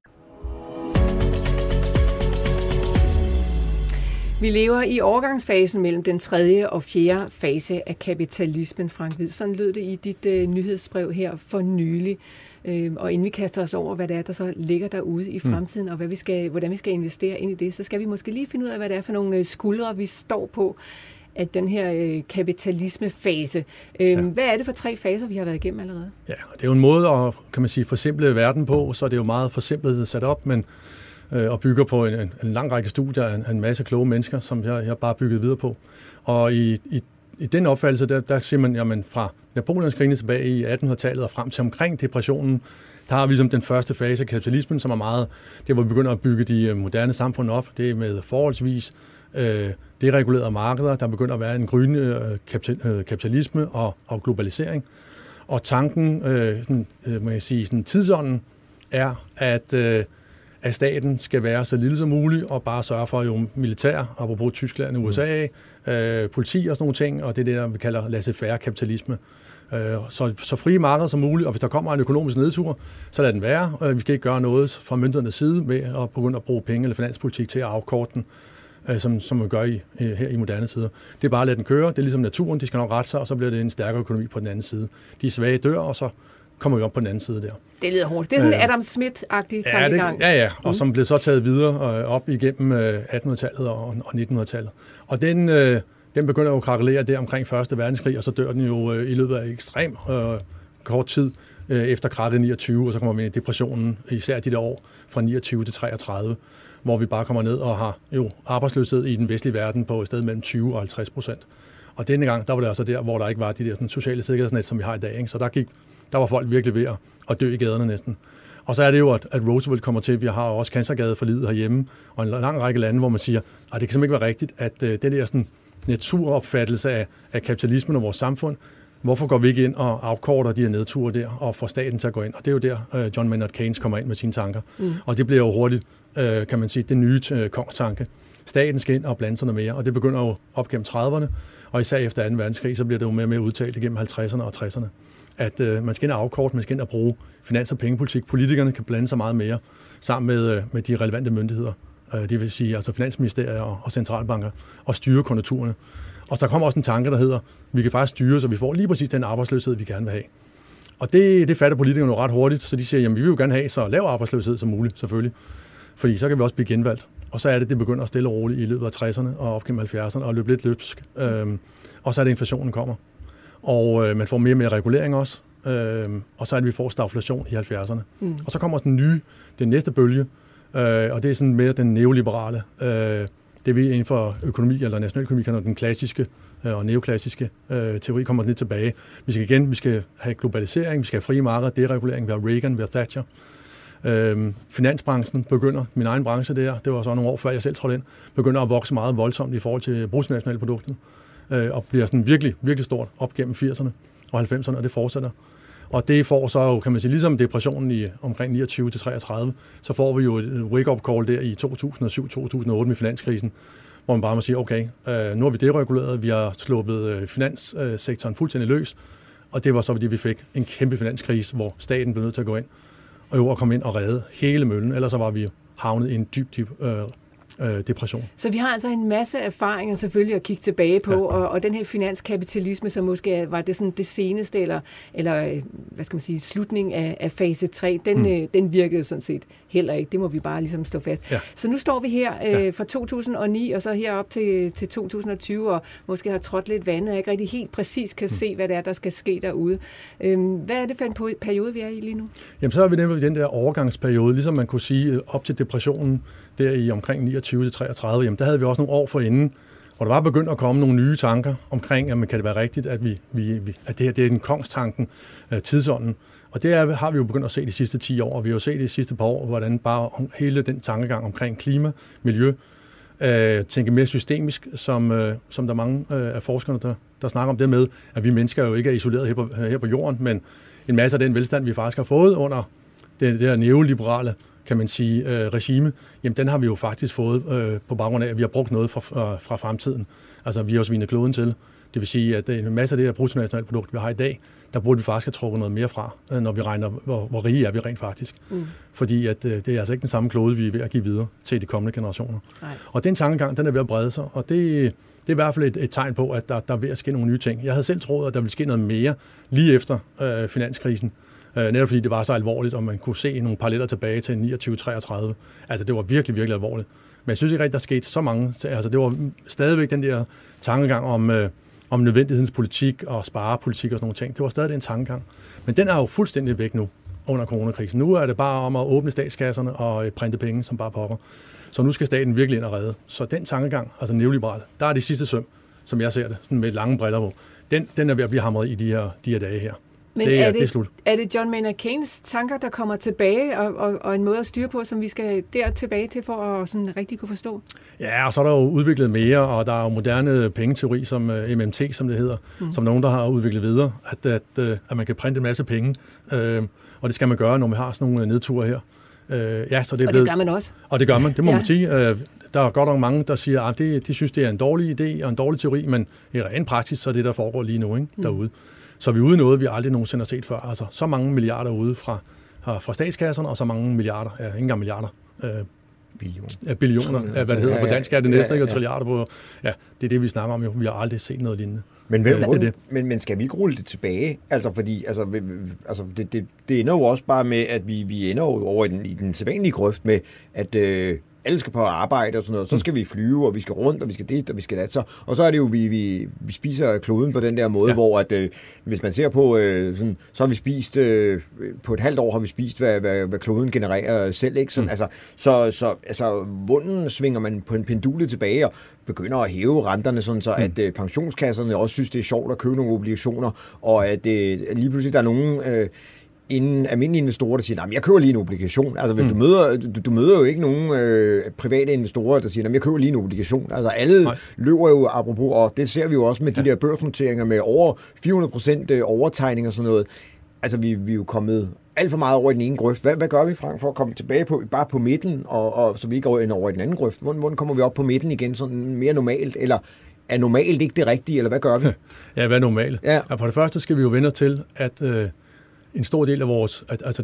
Vi lever i overgangsfasen mellem den 3. og 4. fase af kapitalismen, Frank Hvid. Sådan lød det i dit nyhedsbrev her for nylig. Og inden vi kaster os over, hvad det er, der så ligger derude i fremtiden, og hvordan vi skal investere ind i det, så skal vi måske lige finde ud af, hvad det er for nogle skuldre, vi står på af den her kapitalismefase. Hvad er det for 3 faser, vi har været igennem allerede? Ja, det er jo en måde at, kan man sige, forsimple verden på, så det er jo meget forsimplet sat op, men og bygger på en lang række studier af en masse kloge mennesker, som jeg bare bygget videre på. Og i den opfattelse, der siger man, jamen fra Napoleons krigene tilbage i 1800-tallet og frem til omkring depressionen, der har vi ligesom den første fase af kapitalismen, som er meget, det hvor vi begynder at bygge de moderne samfund op. Det er med forholdsvis deregulerede markeder, der begynder at være en gryende kapitalisme og globalisering. Og tanken, man kan sige, sådan tidsånden, er, at staten skal være så lille som muligt og bare sørge for jo militær, apropos Tyskland og USA, politi og sådan nogle ting, og det er det, der vi kalder laissez-faire kapitalisme. Så frie markeder som muligt, og hvis der kommer en økonomisk nedtur, så lad den være. Vi skal ikke gøre noget fra myndighedernes side med at begynde at bruge penge eller finanspolitik til at afkorte den, som vi gør her i moderne tider. Det er bare at lade den køre. Det er ligesom naturen, de skal nok rette sig, og så bliver det en stærkere økonomi på den anden side. De svage dør, og så kommer vi op på den anden side der. Det lyder hårdt. Det er sådan en Adam Smith-agtig tankegang. Ja, og som blev så taget videre op igennem 1800-tallet og 1900-tallet. Og den begynder jo at krakelere der omkring 1. verdenskrig, og så dør den jo i løbet af ekstrem kort tid efter krakket 29, og så kommer vi ind i depressionen, især de der år fra 29 til 33, hvor vi bare kommer ned og har jo arbejdsløshed i den vestlige verden på et sted mellem 20 og 50%. Og denne gang, der var det altså der, hvor der ikke var de der sådan, sociale sikkerhedsnet, som vi har i dag. Ikke? Så der var folk virkelig ved at dø i gaderne næsten. Og så er det jo, at Roosevelt kommer til. Vi har også cancergadeforliget herhjemme, og en lang række lande, hvor man siger, at det kan simpelthen ikke være rigtigt, at det der sådan, naturopfattelse af kapitalismen og vores samfund, hvorfor går vi ikke ind og afkorter de her nedture der, og får staten til at gå ind? Og det er jo der, John Maynard Keynes kommer ind med sine tanker. Og det bliver jo hurtigt, kan man sige, det nye kongstanke. Staten skal ind og blande sig noget mere, og det begynder jo op gennem 30'erne, og især efter 2. verdenskrig, så bliver det jo mere og mere udtalt igennem 50'erne og 60'erne, at man skal ind og afkorte, man skal ind og bruge finans- og pengepolitik. Politikerne kan blande sig meget mere sammen med de relevante myndigheder, det vil sige altså finansministerier og centralbanker, og styre konjunkturerne. Og der kommer også en tanke, der hedder, vi kan faktisk styre, så vi får lige præcis den arbejdsløshed, vi gerne vil have. Og det fatter politikerne jo ret hurtigt, så de siger, jamen vi vil jo gerne have så lav arbejdsløshed som muligt, selvfølgelig. Fordi så kan vi også blive genvalgt. Og så er det begynder at stille og roligt i løbet af 60'erne og op gennem 70'erne og løbe lidt løbsk. Og så er det, inflationen kommer. Og man får mere og mere regulering også. Og så er det, vi får stagflation i 70'erne. Og så kommer den næste bølge, og det er sådan mere den neoliberale. Det vi inden for økonomi eller nationaløkonomi kalder den klassiske og neoklassiske teori kommer lidt tilbage. Vi skal have globalisering, vi skal have frie markeder, deregulering, vi har Reagan, vi har Thatcher. Finansbranchen begynder, min egen branche der, det var så nogle år før jeg selv trådte ind, begynder at vokse meget voldsomt i forhold til bruttonationalproduktet, og bliver sådan virkelig, virkelig stort op gennem 80'erne og 90'erne, og det fortsætter. Og det får så jo, kan man sige, ligesom depressionen i omkring 29 til 33, så får vi jo et wake-up call der i 2007-2008 med finanskrisen, hvor man bare må sige, okay, nu har vi dereguleret, vi har sluppet finanssektoren fuldstændig løs, og det var så, fordi vi fik en kæmpe finanskrise, hvor staten blev nødt til at gå ind og komme ind og redde hele møllen, ellers så var vi havnet i en dyb depression. Så vi har altså en masse erfaringer selvfølgelig at kigge tilbage på, og den her finanskapitalisme, som måske var det, sådan, det seneste, eller hvad skal man sige, slutning af fase 3, den virkede sådan set heller ikke. Det må vi bare ligesom stå fast. Ja. Så nu står vi her fra 2009, og så herop til 2020, og måske har trådt lidt vandet, og ikke rigtig helt præcis kan se, hvad det er, der skal ske derude. Hvad er det for en periode, vi er i lige nu? Jamen, så er vi nemlig i den der overgangsperiode, ligesom man kunne sige, op til depressionen, der i omkring 29 til 33, jamen der havde vi også nogle år forinden, hvor der var begyndt at komme nogle nye tanker omkring, jamen kan det være rigtigt, at at det er den kongstanken, tidsånden. Og det har vi jo begyndt at se de sidste 10 år, og vi har jo set de sidste par år, hvordan bare hele den tankegang omkring klima, miljø, tænke mere systemisk, som der er mange af forskerne, der snakker om det med, at vi mennesker jo ikke er isoleret her på jorden, men en masse af den velstand, vi faktisk har fået under det der neoliberale, kan man sige, regime, jamen den har vi jo faktisk fået på baggrund af, at vi har brugt noget fra fremtiden. Altså vi har jo svinet kloden til. Det vil sige, at en masse af det her bruttonationalprodukt, vi har i dag, der burde vi faktisk have trukket noget mere fra, når vi regner, hvor rige er vi rent faktisk. Fordi at det er altså ikke den samme klode, vi er ved at give videre til de kommende generationer. Nej. Og den tankegang, den er ved at brede sig, og det er i hvert fald et tegn på, at der er ved at ske nogle nye ting. Jeg havde selv troet, at der ville ske noget mere lige efter finanskrisen. Netop fordi det var så alvorligt, og man kunne se nogle paralleller tilbage til 29-33. Altså det var virkelig, virkelig alvorligt. Men jeg synes ikke rigtig, der skete så mange. Altså det var stadigvæk den der tankegang om nødvendighedens politik og sparepolitik og sådan nogle ting. Det var stadig en tankegang. Men den er jo fuldstændig væk nu under coronakrisen. Nu er det bare om at åbne statskasserne og printe penge, som bare popper. Så nu skal staten virkelig ind og redde. Så den tankegang, altså neoliberal, der er det sidste søm, som jeg ser det, sådan med lange briller på. Den er ved at blive hamret i de her dage her. Men det er slut. Er det John Maynard Keynes tanker, der kommer tilbage, og en måde at styre på, som vi skal der tilbage til, for at sådan rigtig kunne forstå? Ja, og så er der jo udviklet mere, og der er jo moderne pengeteori, som MMT, som det hedder, som nogen, der har udviklet videre, at man kan printe en masse penge, og det skal man gøre, når vi har sådan nogle nedture her. Så det gør man også. Og det gør man, det må man sige. Der er godt nok mange, der siger, at de synes, det er en dårlig idé og en dårlig teori, men i ren praksis, så er det, der foregår lige nu derude. Så vi er ude i noget, vi aldrig nogensinde har set før. Altså så mange milliarder ude fra statskasserne, og så mange milliarder, ikke engang milliarder, billioner, hvad det hedder på dansk, er det næsten ikke, og trilliarder på. Ja, det er det, vi snakker om jo. Vi har aldrig set noget lignende. Men skal vi ikke rulle det tilbage? Altså, fordi det ender jo også bare med, at vi ender jo over i den sædvanlige grøft med, at alle skal på arbejde og sådan noget, så skal vi flyve, og vi skal rundt, og vi skal dit, og vi skal dat. Og så er det jo, vi spiser kloden på den der måde, hvor at, hvis man ser på, så har vi spist, på et halvt år har vi spist, hvad kloden genererer selv, ikke? Sådan, så vunden svinger man på en pendule tilbage, og begynder at hæve renterne, sådan så at pensionskasserne også synes, det er sjovt at købe nogle obligationer, og at lige pludselig der er nogen almindelige investorer, der siger, jeg køber lige en obligation. Altså, hvis du møder jo ikke nogen private investorer, der siger, jeg køber lige en obligation. Altså, alle løber jo, apropos, og det ser vi jo også med de der børsnoteringer med over 400% overtegning og sådan noget. Altså, vi er jo kommet alt for meget over i den ene grøft. Hvad gør vi, Frank, for at komme tilbage bare på midten, og så vi ikke går ind over i den anden grøft? Hvordan kommer vi op på midten igen, sådan mere normalt, eller er normalt ikke det rigtige, eller hvad gør vi? Ja, hvad er normalt? Ja. For det første skal vi jo vende til, at en stor del af vores, altså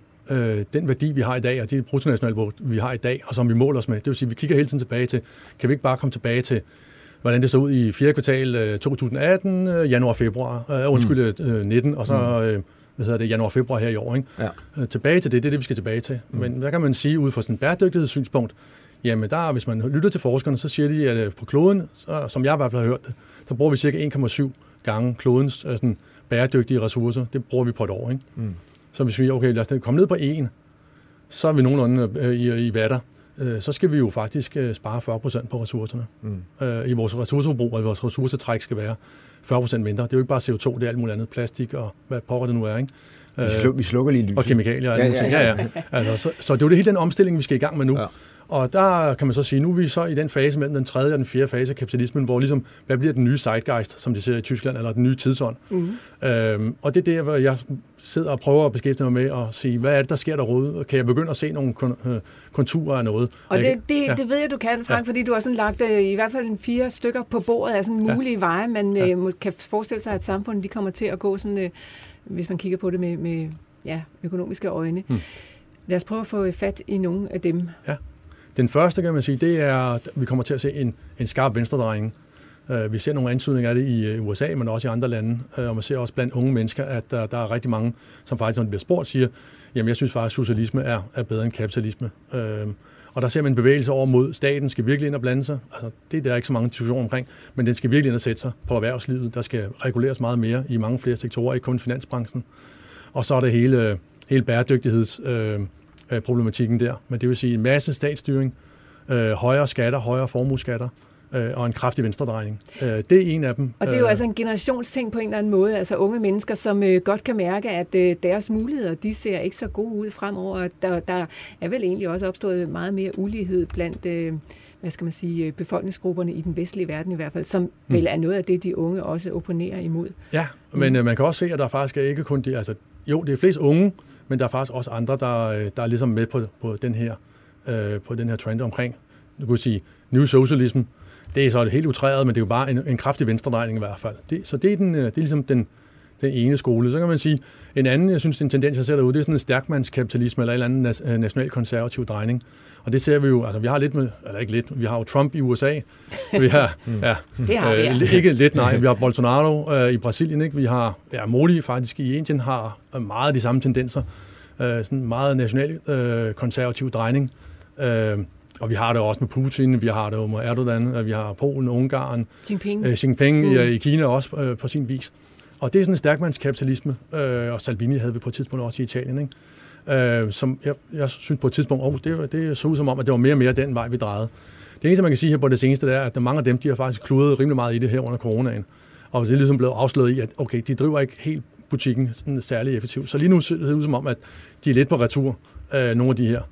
den værdi, vi har i dag, og det bruttonationalprodukt, vi har i dag, og som vi måler os med, det vil sige, at vi kigger hele tiden tilbage til, kan vi ikke bare komme tilbage til, hvordan det så ud i 4. kvartal 2018, januar-februar, 19, og så januar-februar her i år, ikke? Ja. Tilbage til det er det, vi skal tilbage til. Men hvad kan man sige ud fra sådan et bæredygtighedssynspunkt? Jamen der, hvis man lytter til forskerne, så siger de, at på kloden, som jeg i hvert fald har hørt det, så bruger vi cirka 1,7 gange klodens sådan bæredygtige ressourcer. Det bruger vi på et år, ikke? Så hvis vi, lad os komme ned på 1, så er vi nogenlunde i watter. Så skal vi jo faktisk spare 40% på ressourcerne. I vores ressourceforbrug, og vores ressourcetræk skal være 40% mindre. Det er jo ikke bare CO2, det er alt muligt andet. Plastik og hvad pokker det nu er, ikke? Vi slukker lige lyset. Og kemikalier og alle mulige ting. Ja. Altså, så det er jo hele den omstilling, vi skal i gang med nu. Ja. Og der kan man så sige, nu er vi så i den fase mellem den 3. og den 4. fase af kapitalismen, hvor ligesom, hvad bliver den nye zeitgeist, som de ser i Tyskland, eller den nye tidsånd. Og det er der, hvor jeg sidder og prøver at beskæftige mig med at sige, hvad er det, der sker derude? Kan jeg begynde at se nogle konturer af noget? Og det ved jeg, du kan, Frank, fordi du har sådan lagt i hvert fald 4 stykker på bordet af sådan mulige veje, man kan forestille sig, at samfundet de kommer til at gå sådan, hvis man kigger på det med økonomiske øjne. Lad os prøve at få fat i nogle af dem. Ja. Den første, kan man sige, det er, at vi kommer til at se en skarp venstredrejning. Vi ser nogle antydninger af det i USA, men også i andre lande. Og man ser også blandt unge mennesker, at der er rigtig mange, som faktisk, når de bliver spurgt, siger, jamen jeg synes faktisk, at socialisme er bedre end kapitalisme. Og der ser man en bevægelse over mod staten, skal virkelig ind og blande sig. Altså, det er der ikke så mange diskussioner omkring, men den skal virkelig ind og sætte sig på erhvervslivet. Der skal reguleres meget mere i mange flere sektorer, ikke kun finansbranchen. Og så er det hele bæredygtigheds problematikken der, men det vil sige en masse statsstyring, højere skatter, højere formueskatter og en kraftig venstredrejning. Det er en af dem. Og det er jo altså en generationsting på en eller anden måde, altså unge mennesker, som godt kan mærke, at deres muligheder, de ser ikke så gode ud fremover. Der er vel egentlig også opstået meget mere ulighed blandt befolkningsgrupperne i den vestlige verden i hvert fald, som vel er noget af det, de unge også opponerer imod. Ja, men man kan også se, at der faktisk er ikke kun det er flest unge, men der er faktisk også andre, der er ligesom med på den her trend omkring, du kunne sige, New Socialism. Det er så helt utræret, men det er jo bare en kraftig venstredrejning i hvert fald. Så det er ligesom den ene skole. Så kan man sige, en anden, jeg synes, en tendens, jeg ser derude, det er sådan en stærkmandskapitalisme eller en eller anden nationalkonservativ drejning. Og det ser vi jo, altså vi har lidt med, eller ikke lidt, vi har jo Trump i USA. Vi har, det har vi, ikke lidt, nej, vi har Bolsonaro i Brasilien, ikke? Vi har, Modi faktisk i Indien har meget de samme tendenser. Sådan meget nationalkonservativ drejning. Og vi har det også med Putin, vi har det med Erdogan, vi har Polen, Ungarn, Jinping i Kina også på sin vis. Og det er sådan en stærkmandskapitalisme, og Salvini havde vi på et tidspunkt også i Italien, ikke? Som jeg synes på et tidspunkt, det så ud som om, at det var mere og mere den vej, vi drejede. Det eneste, man kan sige her på det seneste, det er, at mange af dem, de har faktisk kludret rimelig meget i det her under coronaen. Og det er ligesom blevet afsløret i, at okay, de driver ikke helt butikken sådan særlig effektivt. Så lige nu ser det ud som om, at de er lidt på retur, nogle af de her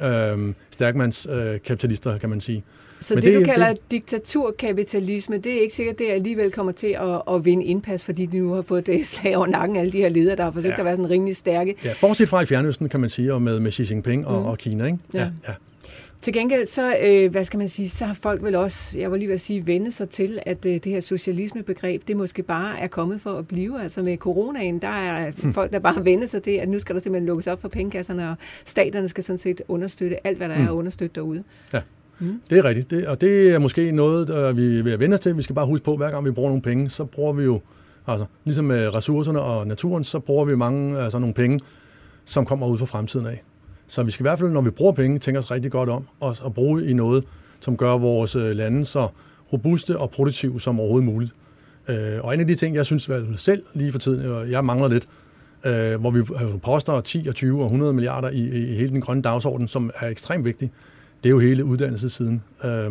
stærkmandskapitalister, kan man sige. Så det du kalder diktaturkapitalisme, det er ikke sikkert, det alligevel kommer til at vinde indpas, fordi de nu har fået det slag over nakken, alle de her ledere, der har forsøgt at være sådan rimelig stærke. Ja, bortset fra i Fjernøsten, kan man sige, og med Xi Jinping og Kina, ikke? Ja. Til gengæld, så, hvad skal man sige, så har folk vel også, jeg var lige ved at sige, vende sig til, at det her socialismebegreb, det måske bare er kommet for at blive. Altså med coronaen, der er folk, der bare vender sig til, at nu skal der simpelthen lukkes op for pengekasserne, og staterne skal sådan set understøtte alt, hvad der er at understøtte derude. Ja. Det er rigtigt, og det er måske noget, vi er ved at vende os til. Vi skal bare huske på, hver gang vi bruger nogle penge, så bruger vi jo, altså ligesom med ressourcerne og naturen, så bruger vi nogle penge, som kommer ud fra fremtiden af. Så vi skal i hvert fald, når vi bruger penge, tænke os rigtig godt om og bruge i noget, som gør vores lande så robuste og produktive som overhovedet muligt. Og en af de ting, jeg synes selv lige for tiden, og jeg mangler lidt, hvor vi poster 10 og 20 og 100 milliarder i hele den grønne dagsorden, som er ekstremt vigtig, det er jo hele uddannelsessiden.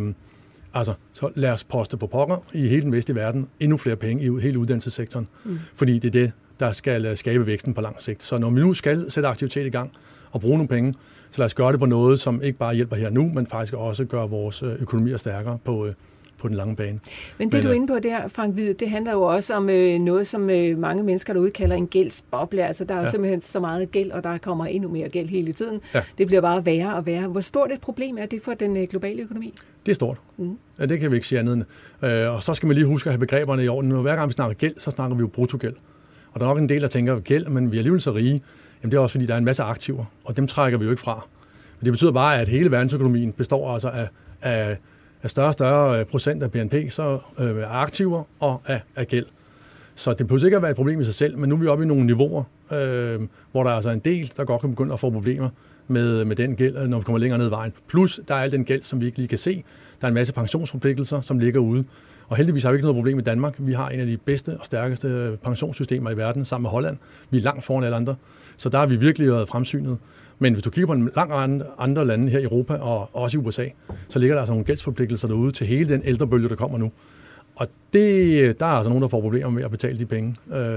Så lad os poste på pokker i hele den vestlige verden endnu flere penge i hele uddannelsessektoren, fordi det er det, der skal skabe væksten på lang sigt. Så når vi nu skal sætte aktivitet i gang og bruge nogle penge, så lad os gøre det på noget, som ikke bare hjælper her nu, men faktisk også gør vores økonomier stærkere på den lange bane. Men det, du er inde på der, Frank Hvid, det handler jo også om noget, som mange mennesker derude kalder en gældsboble. Altså, der er jo simpelthen så meget gæld, og der kommer endnu mere gæld hele tiden. Ja. Det bliver bare værre og værre. Hvor stort et problem er det for den globale økonomi? Det er stort. Ja, det kan vi ikke sige andet end. Og så skal man lige huske at have begreberne i orden. Hver gang vi snakker gæld, så snakker vi jo bruttogæld. Og der er nok en del, der tænker gæld, men vi er alligevel så rige. Jamen, det er også fordi, der er en masse aktiver, og dem trækker vi jo ikke fra. Men det betyder bare, at hele verdensøkonomien består altså af større og større procent af BNP, så af aktiver og af gæld. Så det behøver ikke at være et problem i sig selv, men nu er vi oppe i nogle niveauer, hvor der er altså en del, der godt kan begynde at få problemer med den gæld, når vi kommer længere ned ad vejen. Plus, der er al den gæld, som vi ikke lige kan se. Der er en masse pensionsforpligtelser, som ligger ude. Og heldigvis har vi ikke noget problem i Danmark. Vi har en af de bedste og stærkeste pensionssystemer i verden sammen med Holland. Vi er langt foran alle andre. Så der har vi virkelig været fremsynet. Men hvis du kigger på en lang række andre lande her i Europa og også i USA, så ligger der altså nogle gældsforpligtelser derude til hele den ældrebølge, der kommer nu. Og der er altså nogen, der får problemer med at betale de penge.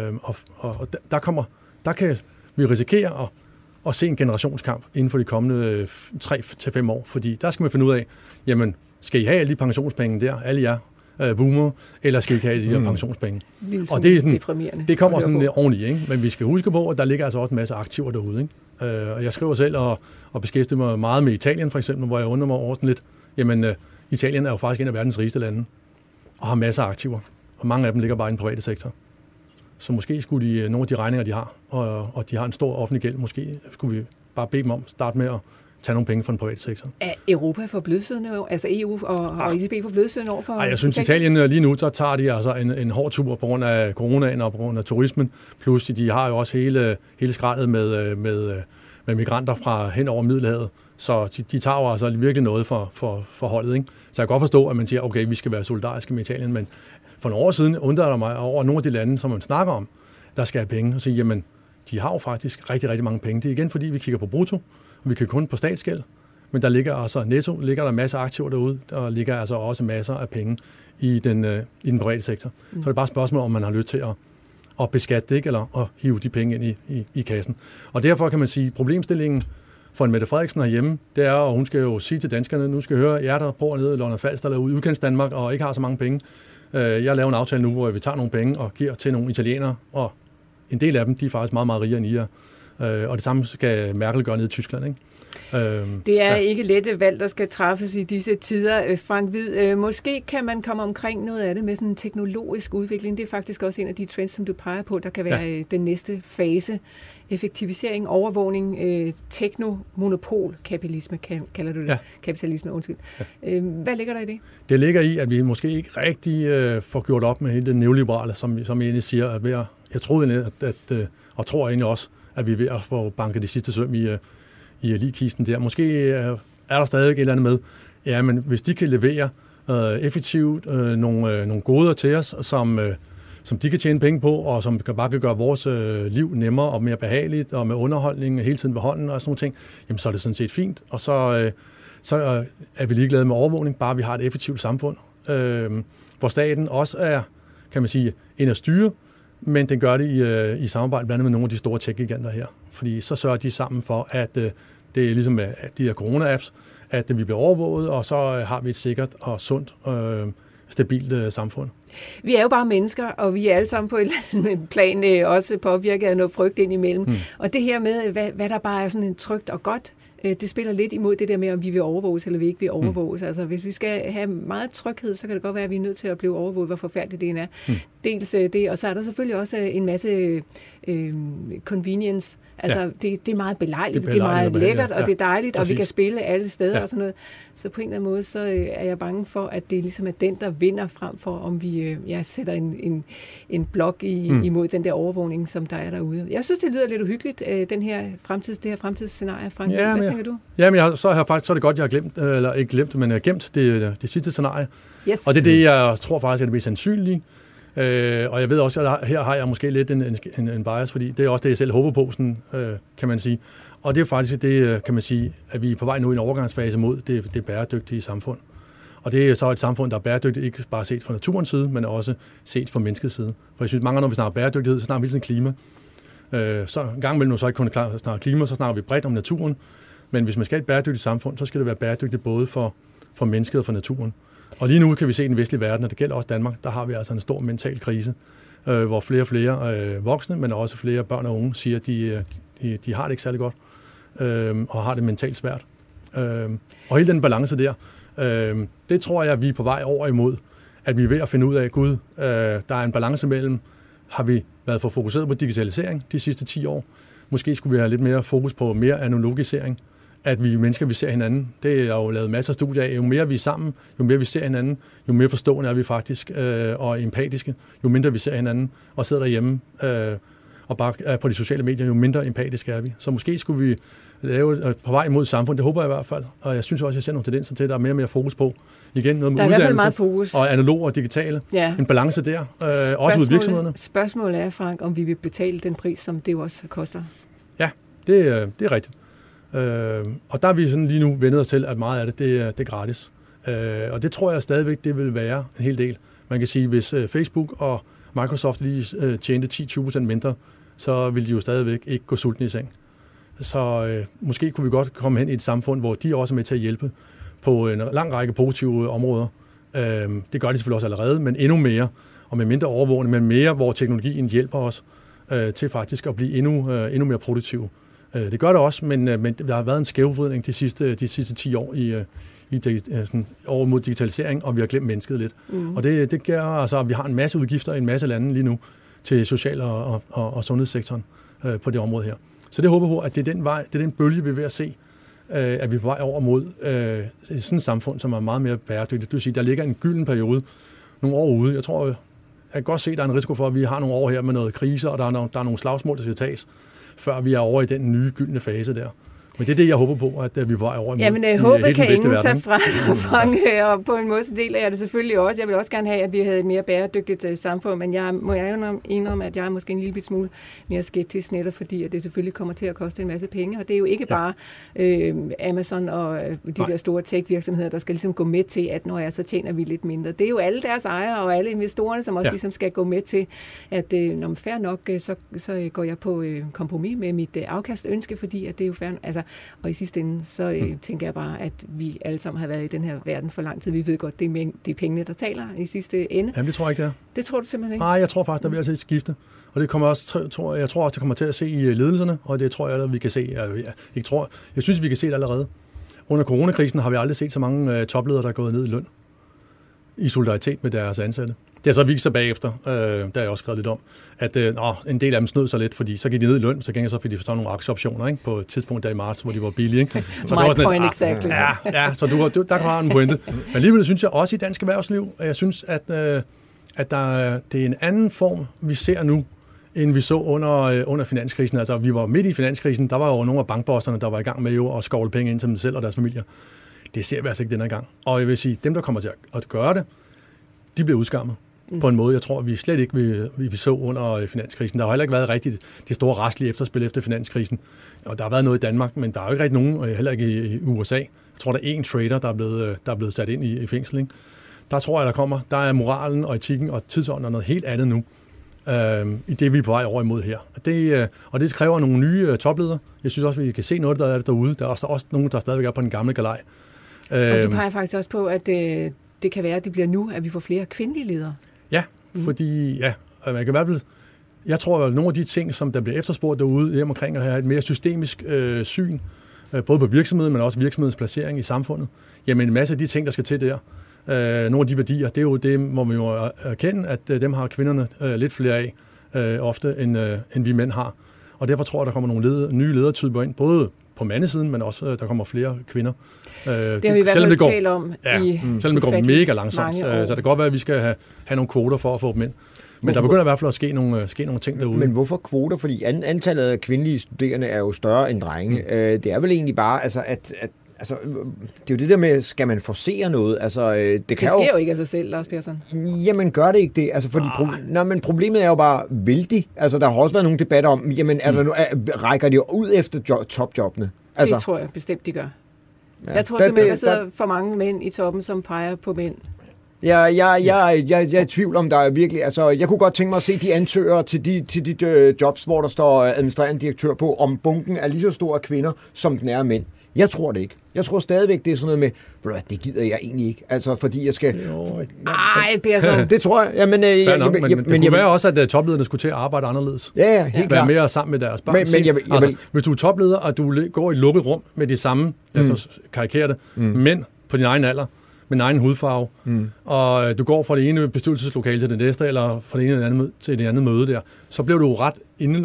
Og der kan vi risikere at se en generationskamp inden for de kommende 3-5 år. Fordi der skal man finde ud af, jamen, skal I have alle de pensionspenge der, alle jer boomer, eller skal I ikke have de her pensionspenge? Og det er sådan, det kommer sådan lidt ordentligt, ikke? Men vi skal huske på, at der ligger altså også en masse aktiver derude, ikke? Og jeg skriver selv og beskæftiger mig meget med Italien for eksempel, hvor jeg undrer mig over sådan lidt, jamen Italien er jo faktisk en af verdens rigeste lande, og har masser af aktiver, og mange af dem ligger bare i den private sektor. Så måske skulle de, nogle af de regninger, de har, og de har en stor offentlig gæld, måske skulle vi bare bede dem om at starte med at tage nogle penge fra den private sektor. Er Europa for blødsødende, altså EU og ECB for blødsødende over for? Nej, jeg synes Italien lige nu, så tager de altså en hård tur på grund af coronaen og på grund af turismen, plus de har jo også hele skraldet med migranter fra hen over Middelhavet, så de tager jo altså virkelig noget for holdet, ikke? Så jeg kan godt forstå, at man siger, okay, vi skal være solidariske med Italien, men for nogle år siden undrede der mig over nogle af de lande, som man snakker om, der skal have penge, og sige, jamen, de har jo faktisk rigtig, rigtig mange penge. Det er igen, fordi vi kigger på brutto, og vi kan kun på statsgæld, men der ligger altså netto, ligger der masser af aktiver derude, der ligger altså også masser af penge i den private sektor. Så det er bare et spørgsmål, om man har lyst til at beskatte det, ikke, eller at hive de penge ind i kassen. Og derfor kan man sige, problemstillingen for en Mette Frederiksen herhjemme, det er, og hun skal jo sige til danskerne, nu skal høre jer, der bor nede i Lolland-Falster eller ude i udkants Danmark og ikke har så mange penge. Jeg laver en aftale nu, hvor vi tager nogle penge og giver til nogle italienere, og en del af dem, de er faktisk meget, meget rigere end I er. Og det samme skal Merkel gøre nede i Tyskland, ikke? Det er ikke lette valg, der skal træffes i disse tider, Frank Hvid. Måske kan man komme omkring noget af det med sådan en teknologisk udvikling. Det er faktisk også en af de trends, som du peger på, der kan være den næste fase. Effektivisering, overvågning, teknomonopolkapitalisme, kalder du det. Ja. Kapitalisme, undskyld. Ja. Hvad ligger der i det? Det ligger i, at vi måske ikke rigtig får gjort op med hele det neoliberale, som jeg egentlig siger, at jeg troede og tror egentlig også, at vi er ved at få banket de sidste søm i ligkisten der. Måske er der stadig et eller andet med, ja, men hvis de kan levere effektivt nogle goder til os, som de kan tjene penge på, og som bare kan gøre vores liv nemmere og mere behageligt, og med underholdning hele tiden ved hånden og sådan nogle ting, jamen så er det sådan set fint. Og så er vi ligeglade med overvågning, bare vi har et effektivt samfund, hvor staten også er, kan man sige, ind at styre, men den gør det i samarbejde blandt andet med nogle af de store tech-giganter her. Fordi så sørger de sammen for, at det er ligesom med de her corona-apps, at vi bliver overvåget, og så har vi et sikkert og sundt, stabilt samfund. vi er jo bare mennesker, og vi er alle sammen på et eller andet plan også påvirket af noget frygt indimellem. Og det her med, hvad der bare er sådan en trygt og godt, det spiller lidt imod det der med, om vi vil overvåges, eller vi ikke vil overvåges. Altså, hvis vi skal have meget tryghed, så kan det godt være, at vi er nødt til at blive overvåget, hvor forfærdeligt det er. Dels det, og så er der selvfølgelig også en masse convenience. Altså, det er meget belejligt, det er meget lækkert, og det er dejligt, og vi kan spille alle steder og sådan noget. Så på en eller anden måde, så er jeg bange for, at det ligesom er den, der vinder frem for, om vi sætter en blok imod den der overvågning, som der er derude. Jeg synes, det lyder lidt uhyggeligt, det her fremtidsscenarie, Frank. Hvad tænker du? Jamen, så er det godt, jeg har glemt, eller ikke glemt, men jeg har gemt det sidste scenarie. Yes. Og det er det, jeg tror faktisk er det mest sandsynlige. Og jeg ved også, at her har jeg måske lidt en bias, fordi det er også det, jeg selv håber på, sådan, kan man sige. Og det er faktisk det, kan man sige, at vi er på vej nu i en overgangsfase mod det bæredygtige samfund. Og det er så et samfund, der er bæredygtigt, ikke bare set fra naturens side, men også set fra menneskets side. For jeg synes, mange når vi snakker bæredygtighed, så snakker vi hele tiden klima. Så en gang imellem så ikke kun snakke klima, så snakker vi bredt om naturen. Men hvis man skal have et bæredygtigt samfund, så skal det være bæredygtigt både for mennesket og for naturen. Og lige nu kan vi se i den vestlige verden, og det gælder også Danmark, der har vi altså en stor mental krise, hvor flere og flere voksne, men også flere børn og unge siger, at de har det ikke særlig godt, og har det mentalt svært. Og hele den balance der, det tror jeg, at vi er på vej over imod, at vi er ved at finde ud af, Gud, der er en balance mellem, har vi været for fokuseret på digitalisering de sidste 10 år? Måske skulle vi have lidt mere fokus på mere analogisering, at vi mennesker, vi ser hinanden. Det er jo lavet masser af studier af. Jo mere vi er sammen, jo mere vi ser hinanden, jo mere forstående er vi faktisk, og empatiske. Jo mindre vi ser hinanden og sidder derhjemme og bare er på de sociale medier, jo mindre empatiske er vi. Så måske skulle vi lave på vej mod samfund, det håber jeg i hvert fald. Og jeg synes også, at jeg ser nogle tendenser til, at der er mere og mere fokus på. Igen noget med der er i hvert fald meget fokus. Og analog og digitale. Ja. En balance der, også ud i virksomhederne. Spørgsmålet er, Frank, om vi vil betale den pris, som det jo også koster. Ja, det er rigtigt. Og der er vi sådan lige nu vendet os til, at meget af det er gratis. Og det tror jeg stadigvæk, det vil være en hel del. Man kan sige, hvis Facebook og Microsoft lige tjente 10-20% mindre, så ville de jo stadigvæk ikke gå sultne i seng. Så måske kunne vi godt komme hen i et samfund, hvor de også er med til at hjælpe på en lang række positive områder. Det gør de selvfølgelig også allerede, men endnu mere, og med mindre overvågning, men mere, hvor teknologien hjælper os til faktisk at blive endnu mere produktive. Det gør det også, men der har været en skævvridning de sidste 10 år over mod digitalisering, og vi har glemt mennesket lidt. Og det gør altså, at vi har en masse udgifter i en masse lande lige nu til social- og sundhedssektoren på det område her. Så det håber på, at det er den vej, det er den bølge, vi er ved at se, at vi er på vej over mod sådan et samfund, som er meget mere bæredygtigt. Det vil sige, der ligger en gylden periode nogle år ude. Jeg kan godt se, at der er en risiko for, at vi har nogle år her med noget krise, og der er nogle slagsmål, der skal tages, før vi er over i den nye gyldne fase der. Men det er det, jeg håber på, at vi er på vej over imod. Jamen, håbet kan ingen tage fra, og på en måde så deler jeg det selvfølgelig også. Jeg vil også gerne have, at vi havde et mere bæredygtigt samfund, men jeg må jo indrømme, at jeg er måske en lille smule mere skeptisk netop, fordi at det selvfølgelig kommer til at koste en masse penge, og det er jo ikke bare Amazon og de der store tech-virksomheder, der skal ligesom gå med til, at når så tjener vi lidt mindre. Det er jo alle deres ejere og alle investorerne, som også ligesom skal gå med til, at når man fair nok, så går jeg på kompromis med mit afkastønske, fordi at det er jo fair, altså. Og i sidste ende, så tænker jeg bare, at vi alle sammen har været i den her verden for lang tid. Vi ved godt, det er pengene, der taler i sidste ende. Jamen, det tror jeg ikke, det er. Det tror du simpelthen ikke? Nej, jeg tror faktisk, der vil altså skifte. Og det kommer også, jeg tror også, det kommer til at se i ledelserne, og det tror jeg, at vi kan se. Jeg synes, vi kan se det allerede. Under coronakrisen har vi aldrig set så mange topledere, der er gået ned i løn i solidaritet med deres ansatte. Det har så vist sig bagefter, der har jeg også skrevet lidt om, at en del af dem snød sig lidt, fordi så gik de ned i løn, så gik så fik de forstået nogle aktieoptioner, ikke, på et tidspunkt der i marts, hvor de var billige. Ikke? Så my point exactly. Ja, så der kan være en pointe. Men alligevel synes jeg også i dansk erhvervsliv, at jeg synes, at det er en anden form, vi ser nu, end vi så under finanskrisen. Altså, vi var midt i finanskrisen, der var jo nogle af bankbosserne, der var i gang med jo at skovle penge ind til dem selv og deres familier. Det ser vi altså ikke denne gang. Og jeg vil sige, dem, der kommer til at gøre det, de bliver udskammet. På en måde, jeg tror, vi slet ikke vi så under finanskrisen. Der har heller ikke været rigtigt det store rastlige efterspil efter finanskrisen. Og der har været noget i Danmark, men der er jo ikke rigtig nogen, heller ikke i USA. Jeg tror, der er én trader, der er blevet sat ind i fængsel. Ikke? Der tror jeg, der er moralen og etikken og tidsånden og noget helt andet nu, i det, vi er på vej over imod her. Og det kræver nogle nye topledere. Jeg synes også, vi kan se noget, der er derude. Der er også nogen, der stadigvæk er på den gamle galej. Og du peger faktisk også på, at det kan være, at det bliver nu, at vi får flere kvindelige ledere. Ja, fordi man kan i hvert fald... Jeg tror, at nogle af de ting, som der bliver efterspurgt derude, omkring at have et mere systemisk syn, både på virksomheden, men også virksomhedens placering i samfundet, jamen en masse af de ting, der skal til der, nogle af de værdier, det er jo det, må vi jo erkende, at dem har kvinderne lidt flere af, ofte end vi mænd har. Og derfor tror jeg, der kommer nogle nye ledertyper ind, både på mandesiden, men også der kommer flere kvinder. Det har vi i hvert fald talt om selvom det går mega langsomt, så det kan godt være, at vi skal have nogle kvoter for at få dem ind. Men der begynder i hvert fald at ske nogle ting derude. Men hvorfor kvoter? Fordi antallet af kvindelige studerende er jo større end drenge. Det er vel egentlig bare, altså, det er jo det der med, skal man forcere noget? Altså, det sker jo ikke af sig selv, Lars Persson. Jamen, gør det ikke det? Altså, fordi men problemet er jo bare, vil de? Altså, der har også været nogle debatter om, jamen, rækker de ud efter topjobbene? Altså, det tror jeg bestemt, de gør. Ja. Jeg tror simpelthen, der sidder for mange mænd i toppen, som peger på mænd. Jeg er i tvivl om, der er virkelig... Altså, jeg kunne godt tænke mig at se de ansøgere til de jobs, hvor der står administrerende direktør på, om bunken er lige så stor af kvinder, som den er af mænd. Jeg tror det ikke. Jeg tror stadigvæk, det er sådan noget med, det gider jeg egentlig ikke. Altså, fordi jeg skal... Ej, Persson. Det tror jeg. Ja, men det kunne være også, at toplederne skulle til at arbejde anderledes. Ja, helt klart. Være mere sammen med deres børn. Hvis du er topleder, og du går i et lukket rum med de samme, karikerer det, mænd på din egen alder, med din egen hudfarve, og du går fra det ene bestyrelseslokale til det næste, eller fra det ene til det andet møde der, så bliver du ret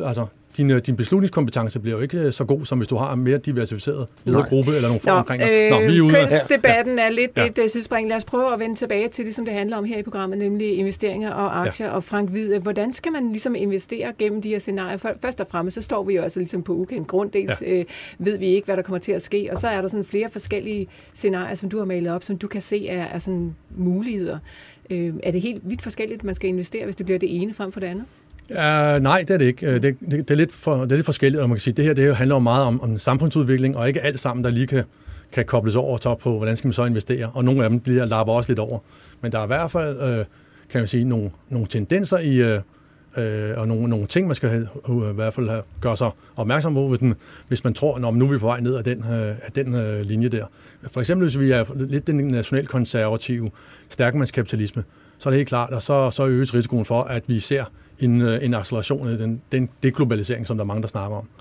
din beslutningskompetence bliver jo ikke så god, som hvis du har en mere diversificeret ledergruppe eller nogle folk omkring dig. Kønsdebatten er lidt et sidespring. Lad os prøve at vende tilbage til det, som det handler om her i programmet, nemlig investeringer og aktier. Og Frank Hvid, hvordan skal man ligesom investere gennem de her scenarier? Først og fremmest, så står vi jo altså ligesom på ukendt grund. Dels ved vi ikke, hvad der kommer til at ske, og så er der sådan flere forskellige scenarier, som du har malet op, som du kan se er sådan muligheder. Er det helt vidt forskelligt, at man skal investere, hvis det bliver det ene frem for det andet? Nej, det er det ikke. Det er lidt forskelligt, og man kan sige, det her handler jo meget om samfundsudvikling, og ikke alt sammen, der lige kan kobles over og på, hvordan skal man så investere, og nogle af dem lapper også lidt over. Men der er i hvert fald, kan man sige, nogle tendenser i, og nogle ting, man skal i hvert fald gøre sig opmærksom på, hvis man tror, nu er vi på vej ned af den linje der. For eksempel, hvis vi er lidt den nationalkonservative stærkmandskapitalisme, så er det helt klart, og så øges risikoen for, at vi ser en acceleration i den deglobalisering, som der er mange, der snakker om.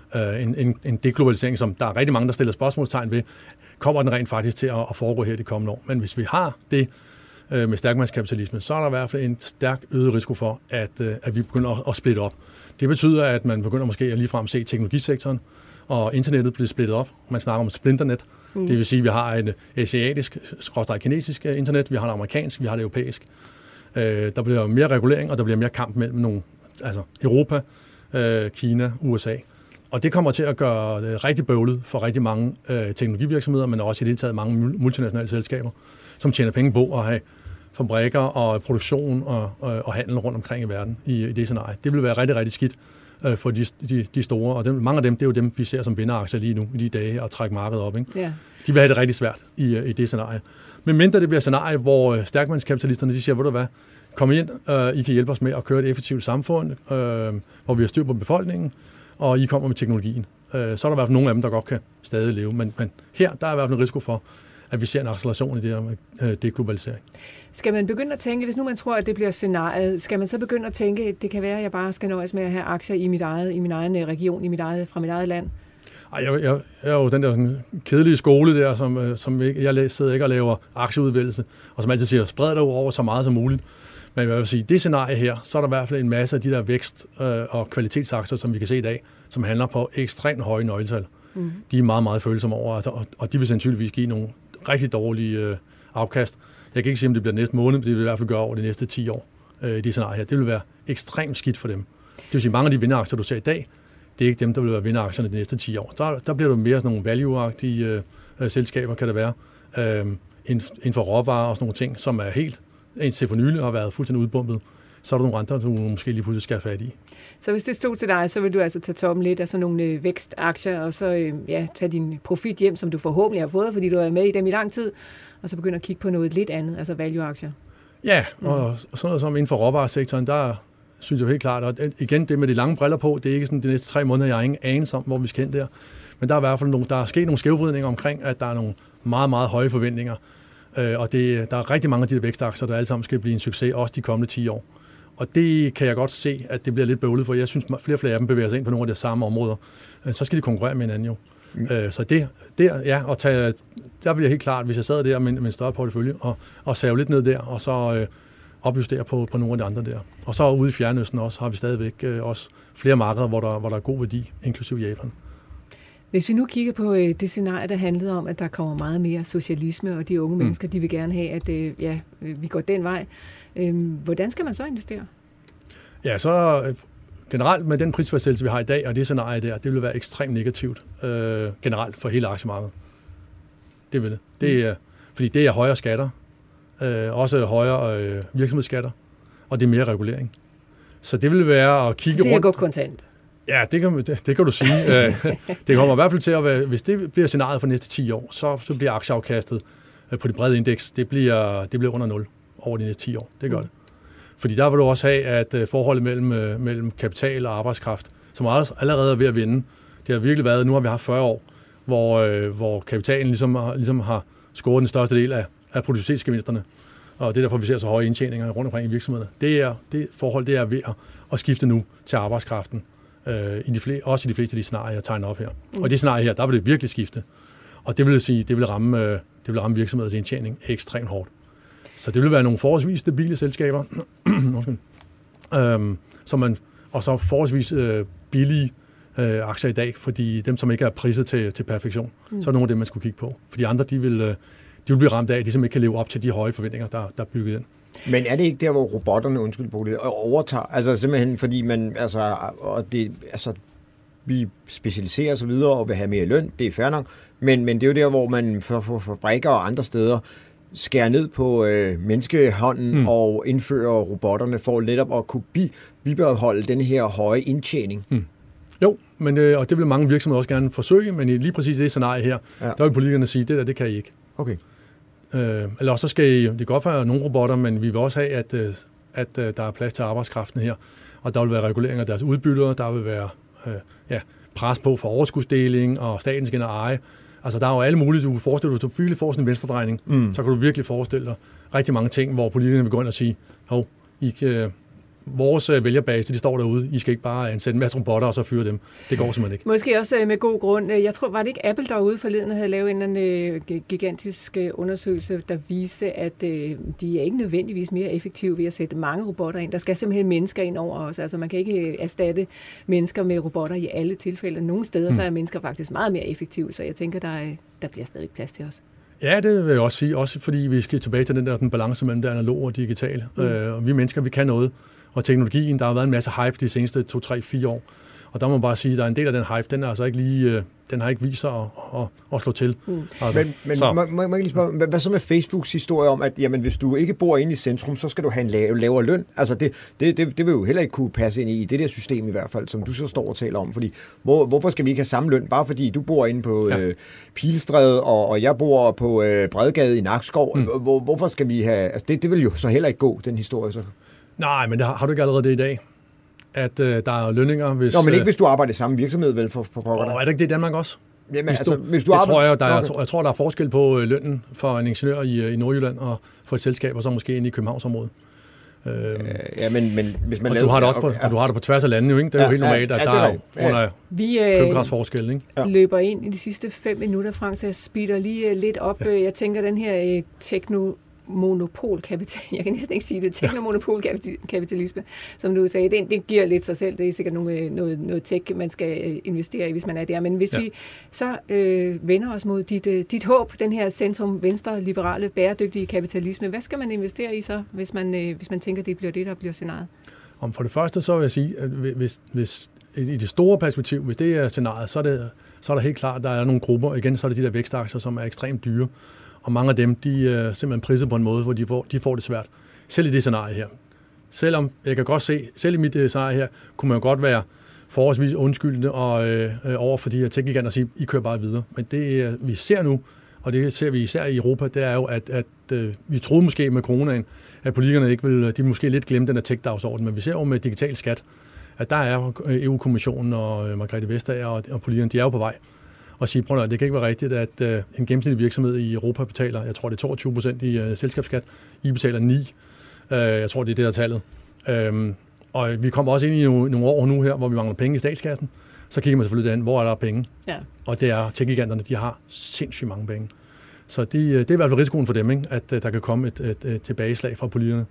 En deglobalisering, som der er rigtig mange, der stiller spørgsmålstegn ved, kommer den rent faktisk til at foregå her de kommende år. Men hvis vi har det med stærkmandskapitalisme, så er der i hvert fald en stærk øget risiko for, at vi begynder at splitte op. Det betyder, at man begynder måske at ligefrem se teknologisektoren, og internettet bliver splittet op. Man snakker om splinternet. Det vil sige, at vi har et asiatisk, kinesisk internet, vi har et amerikansk, vi har det europæisk. Der bliver mere regulering, og der bliver mere kamp mellem Europa, Kina, USA. Og det kommer til at gøre det rigtig bøvlet for rigtig mange teknologivirksomheder, men også i det hele taget mange multinationale selskaber, som tjener penge på at have fabrikker og produktion og handel rundt omkring i verden i det scenarie. Det vil være rigtig, rigtig skidt for de store, og mange af dem, det er jo dem, vi ser som vinderaktier lige nu i de dage, og trække markedet op. Ikke? Yeah. De vil have det rigtig svært i det scenarie. Men mindre det bliver et scenarie, hvor stærkmandskapitalisterne de siger, ved du hvad, kom ind, I kan hjælpe os med at køre et effektivt samfund, hvor vi har styr på befolkningen, og I kommer med teknologien. Så er der i hvert fald nogle af dem, der godt kan stadig leve. Men her, der er i hvert fald en risiko for, at vi ser en acceleration i det her med deglobalisering. Skal man begynde at tænke, hvis nu man tror, at det bliver scenariet, skal man så begynde at tænke, at det kan være, at jeg bare skal nøjes med at have aktier i min egen region, fra mit eget land? Jeg er jo den der sådan kedelige skole der, som jeg sidder ikke og laver aktieudvælgelse, og som altid siger, spred dig over så meget som muligt. Men jeg vil sige, det scenarie her, så er der i hvert fald en masse af de der vækst- og kvalitetsaktier, som vi kan se i dag, som handler på ekstremt høje nøgletal. Mm. De er meget, meget følsomme over, og de vil sandsynligvis give nogle rigtig dårlige afkast. Jeg kan ikke sige, om det bliver næste måned, men det vil i hvert fald gøre over de næste 10 år. Det scenarie her, det vil være ekstremt skidt for dem. Det vil sige, mange af de vinderaktier, du ser i dag, det er ikke dem, der vil være vinderaktierne de næste 10 år. Der bliver det mere sådan nogle value-agtige selskaber, kan det være. Inden for råvarer og sådan nogle ting, som er helt indtil for nylig har været fuldstændig udbumpet. Så er der nogle renter, du måske lige pludselig skal have fat i. Så hvis det stod til dig, så vil du altså tage toppen lidt af sådan nogle vækstaktier, og så tage din profit hjem, som du forhåbentlig har fået, fordi du har været med i dem i lang tid, og så begynde at kigge på noget lidt andet, altså value-aktier. Ja, og sådan noget som inden for råvaresektoren, der synes jeg helt klart, og igen det med de lange briller på, det er ikke sådan de næste 3 måneder, jeg har ingen anelse om, hvor vi skal hen der. Men der er i hvert fald der er sket nogle skævvridninger omkring, at der er nogle meget, meget høje forventninger Og der er rigtig mange af de der vækstaktier, der alle sammen skal blive en succes, også de kommende 10 år. Og det kan jeg godt se, at det bliver lidt bøvlet, for jeg synes, flere og flere af dem bevæger sig ind på nogle af de samme områder. Så skal de konkurrere med hinanden jo. Så der vil jeg helt klart, hvis jeg sad der med en større portefølje, og save lidt ned der, og så opjustere på nogle af de andre der. Og så ude i Fjernøsten også, har vi stadigvæk også flere markeder, hvor der er god værdi, inklusiv Japan. Hvis vi nu kigger på det scenarie, der handlede om, at der kommer meget mere socialisme, og de unge mennesker, de vil gerne have, at vi går den vej. Hvordan skal man så investere? Ja, så generelt med den prisfastsættelse, vi har i dag, og det scenarie der, det vil være ekstremt negativt generelt for hele aktiemarkedet. Det vil det. Fordi det er højere skatter, også højere virksomhedsskatter, og det er mere regulering. Så det vil være at kigge rundt. Så det er godt kontant. Ja, det kan du sige. Det kommer i hvert fald til at være, hvis det bliver scenariet for næste 10 år, så bliver aktieafkastet på det brede indeks, det bliver under 0 over de næste 10 år. Det gør det. Fordi der vil du også have, at forholdet mellem kapital og arbejdskraft, som allerede er ved at vinde, det har virkelig været, nu har vi haft 40 år, hvor kapitalen ligesom har scoret den største del af produktivitetsgevinsterne. Og det er derfor, vi ser så høje indtjeninger rundt omkring i virksomhederne. Det forhold, det er ved at skifte nu til arbejdskraften. Også i de fleste af de scenarier, jeg tegner op her. Og i det scenarie her, der vil det virkelig skifte. Og det vil sige, det vil ramme virksomheders indtjening ekstremt hårdt. Så det vil være nogle forholdsvis stabile selskaber, og så forholdsvis billige aktier i dag, fordi dem, som ikke er priset til perfektion, så er nogle af dem, man skulle kigge på. Fordi andre, de vil blive ramt af, at de simpelthen ikke kan leve op til de høje forventninger, der er bygget ind. Men er det ikke der, hvor robotterne, overtager? Altså simpelthen, fordi vi specialiserer os videre og vil have mere løn, det er fair nok, men det er jo der, hvor man for fabrikker og andre steder skærer ned på menneskehånden og indfører robotterne for netop at kunne bibeholde den her høje indtjening. Jo, men, og det vil mange virksomheder også gerne forsøge, men lige præcis det scenarie her, der vil politikerne sige, det kan I ikke. Okay. Eller så skal I, det kan godt være nogle robotter, men vi vil også have, at der er plads til arbejdskraften her, og der vil være regulering af deres udbytter, der vil være pres på for overskudsdeling, og staten skal ind og eje. Altså, der er jo alle mulige, du kan forestille dig, hvis du virkelig får sådan en venstredrejning, så kan du virkelig forestille dig rigtig mange ting, hvor politikerne vil gå ind og sige, vores vælgerbase, de står derude, I skal ikke bare ansætte en masse robotter og så fyre dem. Det går simpelthen ikke. Måske også med god grund. Jeg tror, var det ikke Apple derude forleden havde lavet en gigantisk undersøgelse, der viste, at de er ikke nødvendigvis mere effektive ved at sætte mange robotter ind. Der skal simpelthen mennesker ind over os. Altså, man kan ikke erstatte mennesker med robotter i alle tilfælde. Nogle steder så er mennesker faktisk meget mere effektive, så jeg tænker, der bliver stadig plads til os. Ja, det vil jeg også sige. Også fordi vi skal tilbage til den balance mellem det analoge og digitale. Og vi mennesker, vi kan noget. Og teknologien, der har været en masse hype de seneste 2, 3, 4 år. Og der må man bare sige, at der er en del af den hype, den er altså ikke lige, den har ikke vist sig at slå til. Altså, men må jeg lige spørge, hvad så med Facebooks historie om, at jamen, hvis du ikke bor inde i centrum, så skal du have en lavere løn? Altså det vil jo heller ikke kunne passe ind i det der system i hvert fald, som du så står og taler om. Fordi hvorfor skal vi ikke have samme løn, bare fordi du bor inde på Pilestræde, og jeg bor på Bredgade i Nakskov? Hvorfor skal vi have... Altså det vil jo så heller ikke gå, den historie så. Nej, men har du ikke allerede det i dag? At der er lønninger, hvis... Nå, men ikke hvis du arbejder i samme virksomhed, vel, for pokker dig? Er det ikke det i Danmark også? Jamen, hvis du arbejder... Jeg tror, der er forskel på lønnen for en ingeniør i Nordjylland og for et selskab, og så måske inde i Københavnsområdet. Men hvis man du har det også du har det på tværs af landet, jo, ikke? Det er jo helt normalt, at der er købekraftsforskel, ikke? Vi løber ind i de sidste 5 minutter, Frank, så jeg speeder lige lidt op. Jeg tænker, den her teknomonopolkapital, jeg kan næsten ikke sige det, teknomonopolkapitalisme, som du sagde, det giver lidt sig selv. Det er sikkert noget tech, man skal investere i, hvis man er der. Men hvis vi så vender os mod dit håb, den her centrum-venstre, liberale, bæredygtige kapitalisme, hvad skal man investere i så, hvis man tænker, det bliver det, der bliver scenariet? For det første, så vil jeg sige, at hvis i det store perspektiv, hvis det er scenariet, så er der helt klart, der er nogle grupper, igen, så er det de der vækstaktier, som er ekstremt dyre. Og mange af dem, de er simpelthen priset på en måde, hvor de får det svært. Selv i det scenarie her. Selvom jeg kan godt se, selv i mit scenarie her, kunne man jo godt være forholdsvis undskyldende over for de her tech-giganter og sige, I kører bare videre. Men det vi ser nu, og det ser vi især i Europa, det er jo, at vi troede måske med coronaen, at politikerne ikke vil, de måske lidt glemme den her tech-dagsorden, men vi ser jo med digital skat, at der er EU-kommissionen og Margrethe Vestager og politikerne, de er jo på vej. og sige, prøv at det kan ikke være rigtigt, at en gennemsnitlig virksomhed i Europa betaler, jeg tror det er 22% i selskabsskat, I betaler 9%. Jeg tror det er det, der tallet. Og vi kommer også ind i nogle år nu her, hvor vi mangler penge i statskassen. Så kigger man selvfølgelig an, hvor er der penge? Ja. Og det er tech-giganterne, de har sindssygt mange penge. Så det er i hvert fald risikoen for dem, ikke? At der kan komme et tilbageslag fra politikerne.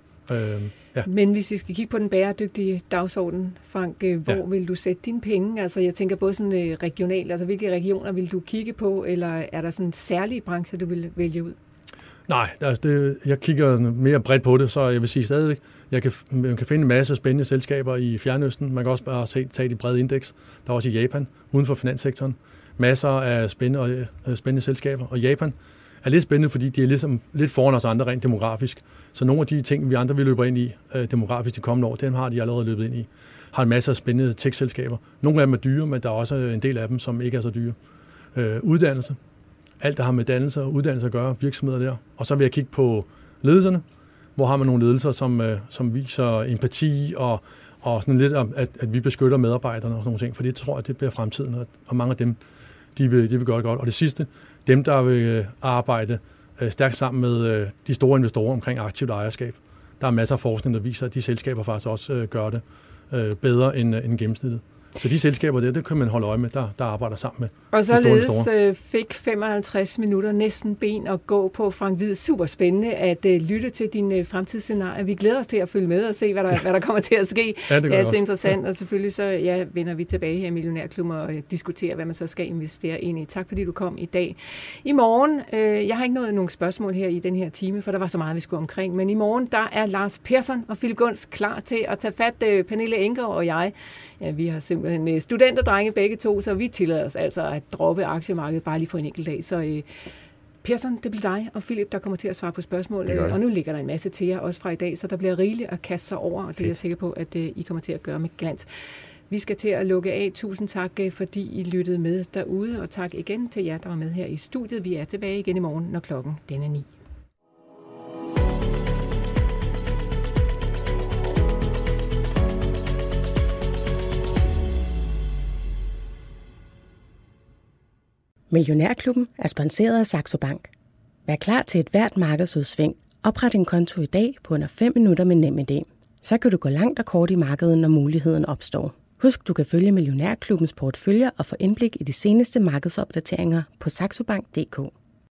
Ja. Men hvis vi skal kigge på den bæredygtige dagsorden, Frank, hvor vil du sætte dine penge? Altså jeg tænker både sådan regionalt, altså hvilke regioner vil du kigge på, eller er der sådan særlige brancher, du vil vælge ud? Nej, jeg kigger mere bredt på det, så jeg vil sige stadigvæk, man kan finde en masse spændende selskaber i Fjernøsten. Man kan også bare tage de brede indeks. Der er også i Japan, uden for finanssektoren. Masser af spændende selskaber. Og Japan er lidt spændende, fordi de er ligesom lidt foran os andre rent demografisk. Så nogle af de ting, vi andre vil løbe ind i demografisk de kommende år, dem har de allerede løbet ind i. Har en masse af spændende tech-selskaber. Nogle af dem er dyre, men der er også en del af dem, som ikke er så dyre. Uddannelse. Alt, der har med dannelse og uddannelse at gøre, virksomheder der. Og så vil jeg kigge på ledelserne. Hvor har man nogle ledelser, som viser empati og sådan lidt, at vi beskytter medarbejderne og sådan nogle ting. For det tror jeg, det bliver fremtiden, og mange af dem, de vil gøre det godt. Og det sidste, dem, der vil arbejde stærkt sammen med de store investorer omkring aktivt ejerskab. Der er masser af forskning, der viser, at de selskaber faktisk også gør det bedre end gennemsnittet. Så de selskaber det kan man holde øje med, der arbejder sammen med. Og således fik 55 minutter næsten ben at gå på, Frank Hvid. Super spændende at lytte til dine fremtidsscenarier. Vi glæder os til at følge med og se, hvad der kommer til at ske. Ja, det er altid interessant, og selvfølgelig så vender vi tilbage her i Millionærklubben og diskuterer, hvad man så skal investere ind i. Tak fordi du kom i dag. I morgen, jeg har ikke nået nogen spørgsmål her i den her time, for der var så meget, vi skulle omkring, men i morgen, der er Lars Persson og Philip Gunst klar til at tage fat. Pernille Enker og jeg, vi har simpelthen studenterdrenge begge to, så vi tillader os altså at droppe aktiemarkedet bare lige for en enkelt dag. Så Persson, det bliver dig og Philip, der kommer til at svare på spørgsmål. Og nu ligger der en masse til jer også fra i dag, så der bliver rigeligt at kaste sig over, og det er jeg sikker på, at I kommer til at gøre med glans. Vi skal til at lukke af. Tusind tak, fordi I lyttede med derude, og tak igen til jer, der var med her i studiet. Vi er tilbage igen i morgen, når klokken den er 9. Millionærklubben er sponsoreret af Saxo Bank. Vær klar til et hvert markedsudsving. Opret en konto i dag på under 5 minutter med NemID. Så kan du gå langt og kort i markedet, når muligheden opstår. Husk, du kan følge Millionærklubbens porteføljer og få indblik i de seneste markedsopdateringer på saxobank.dk.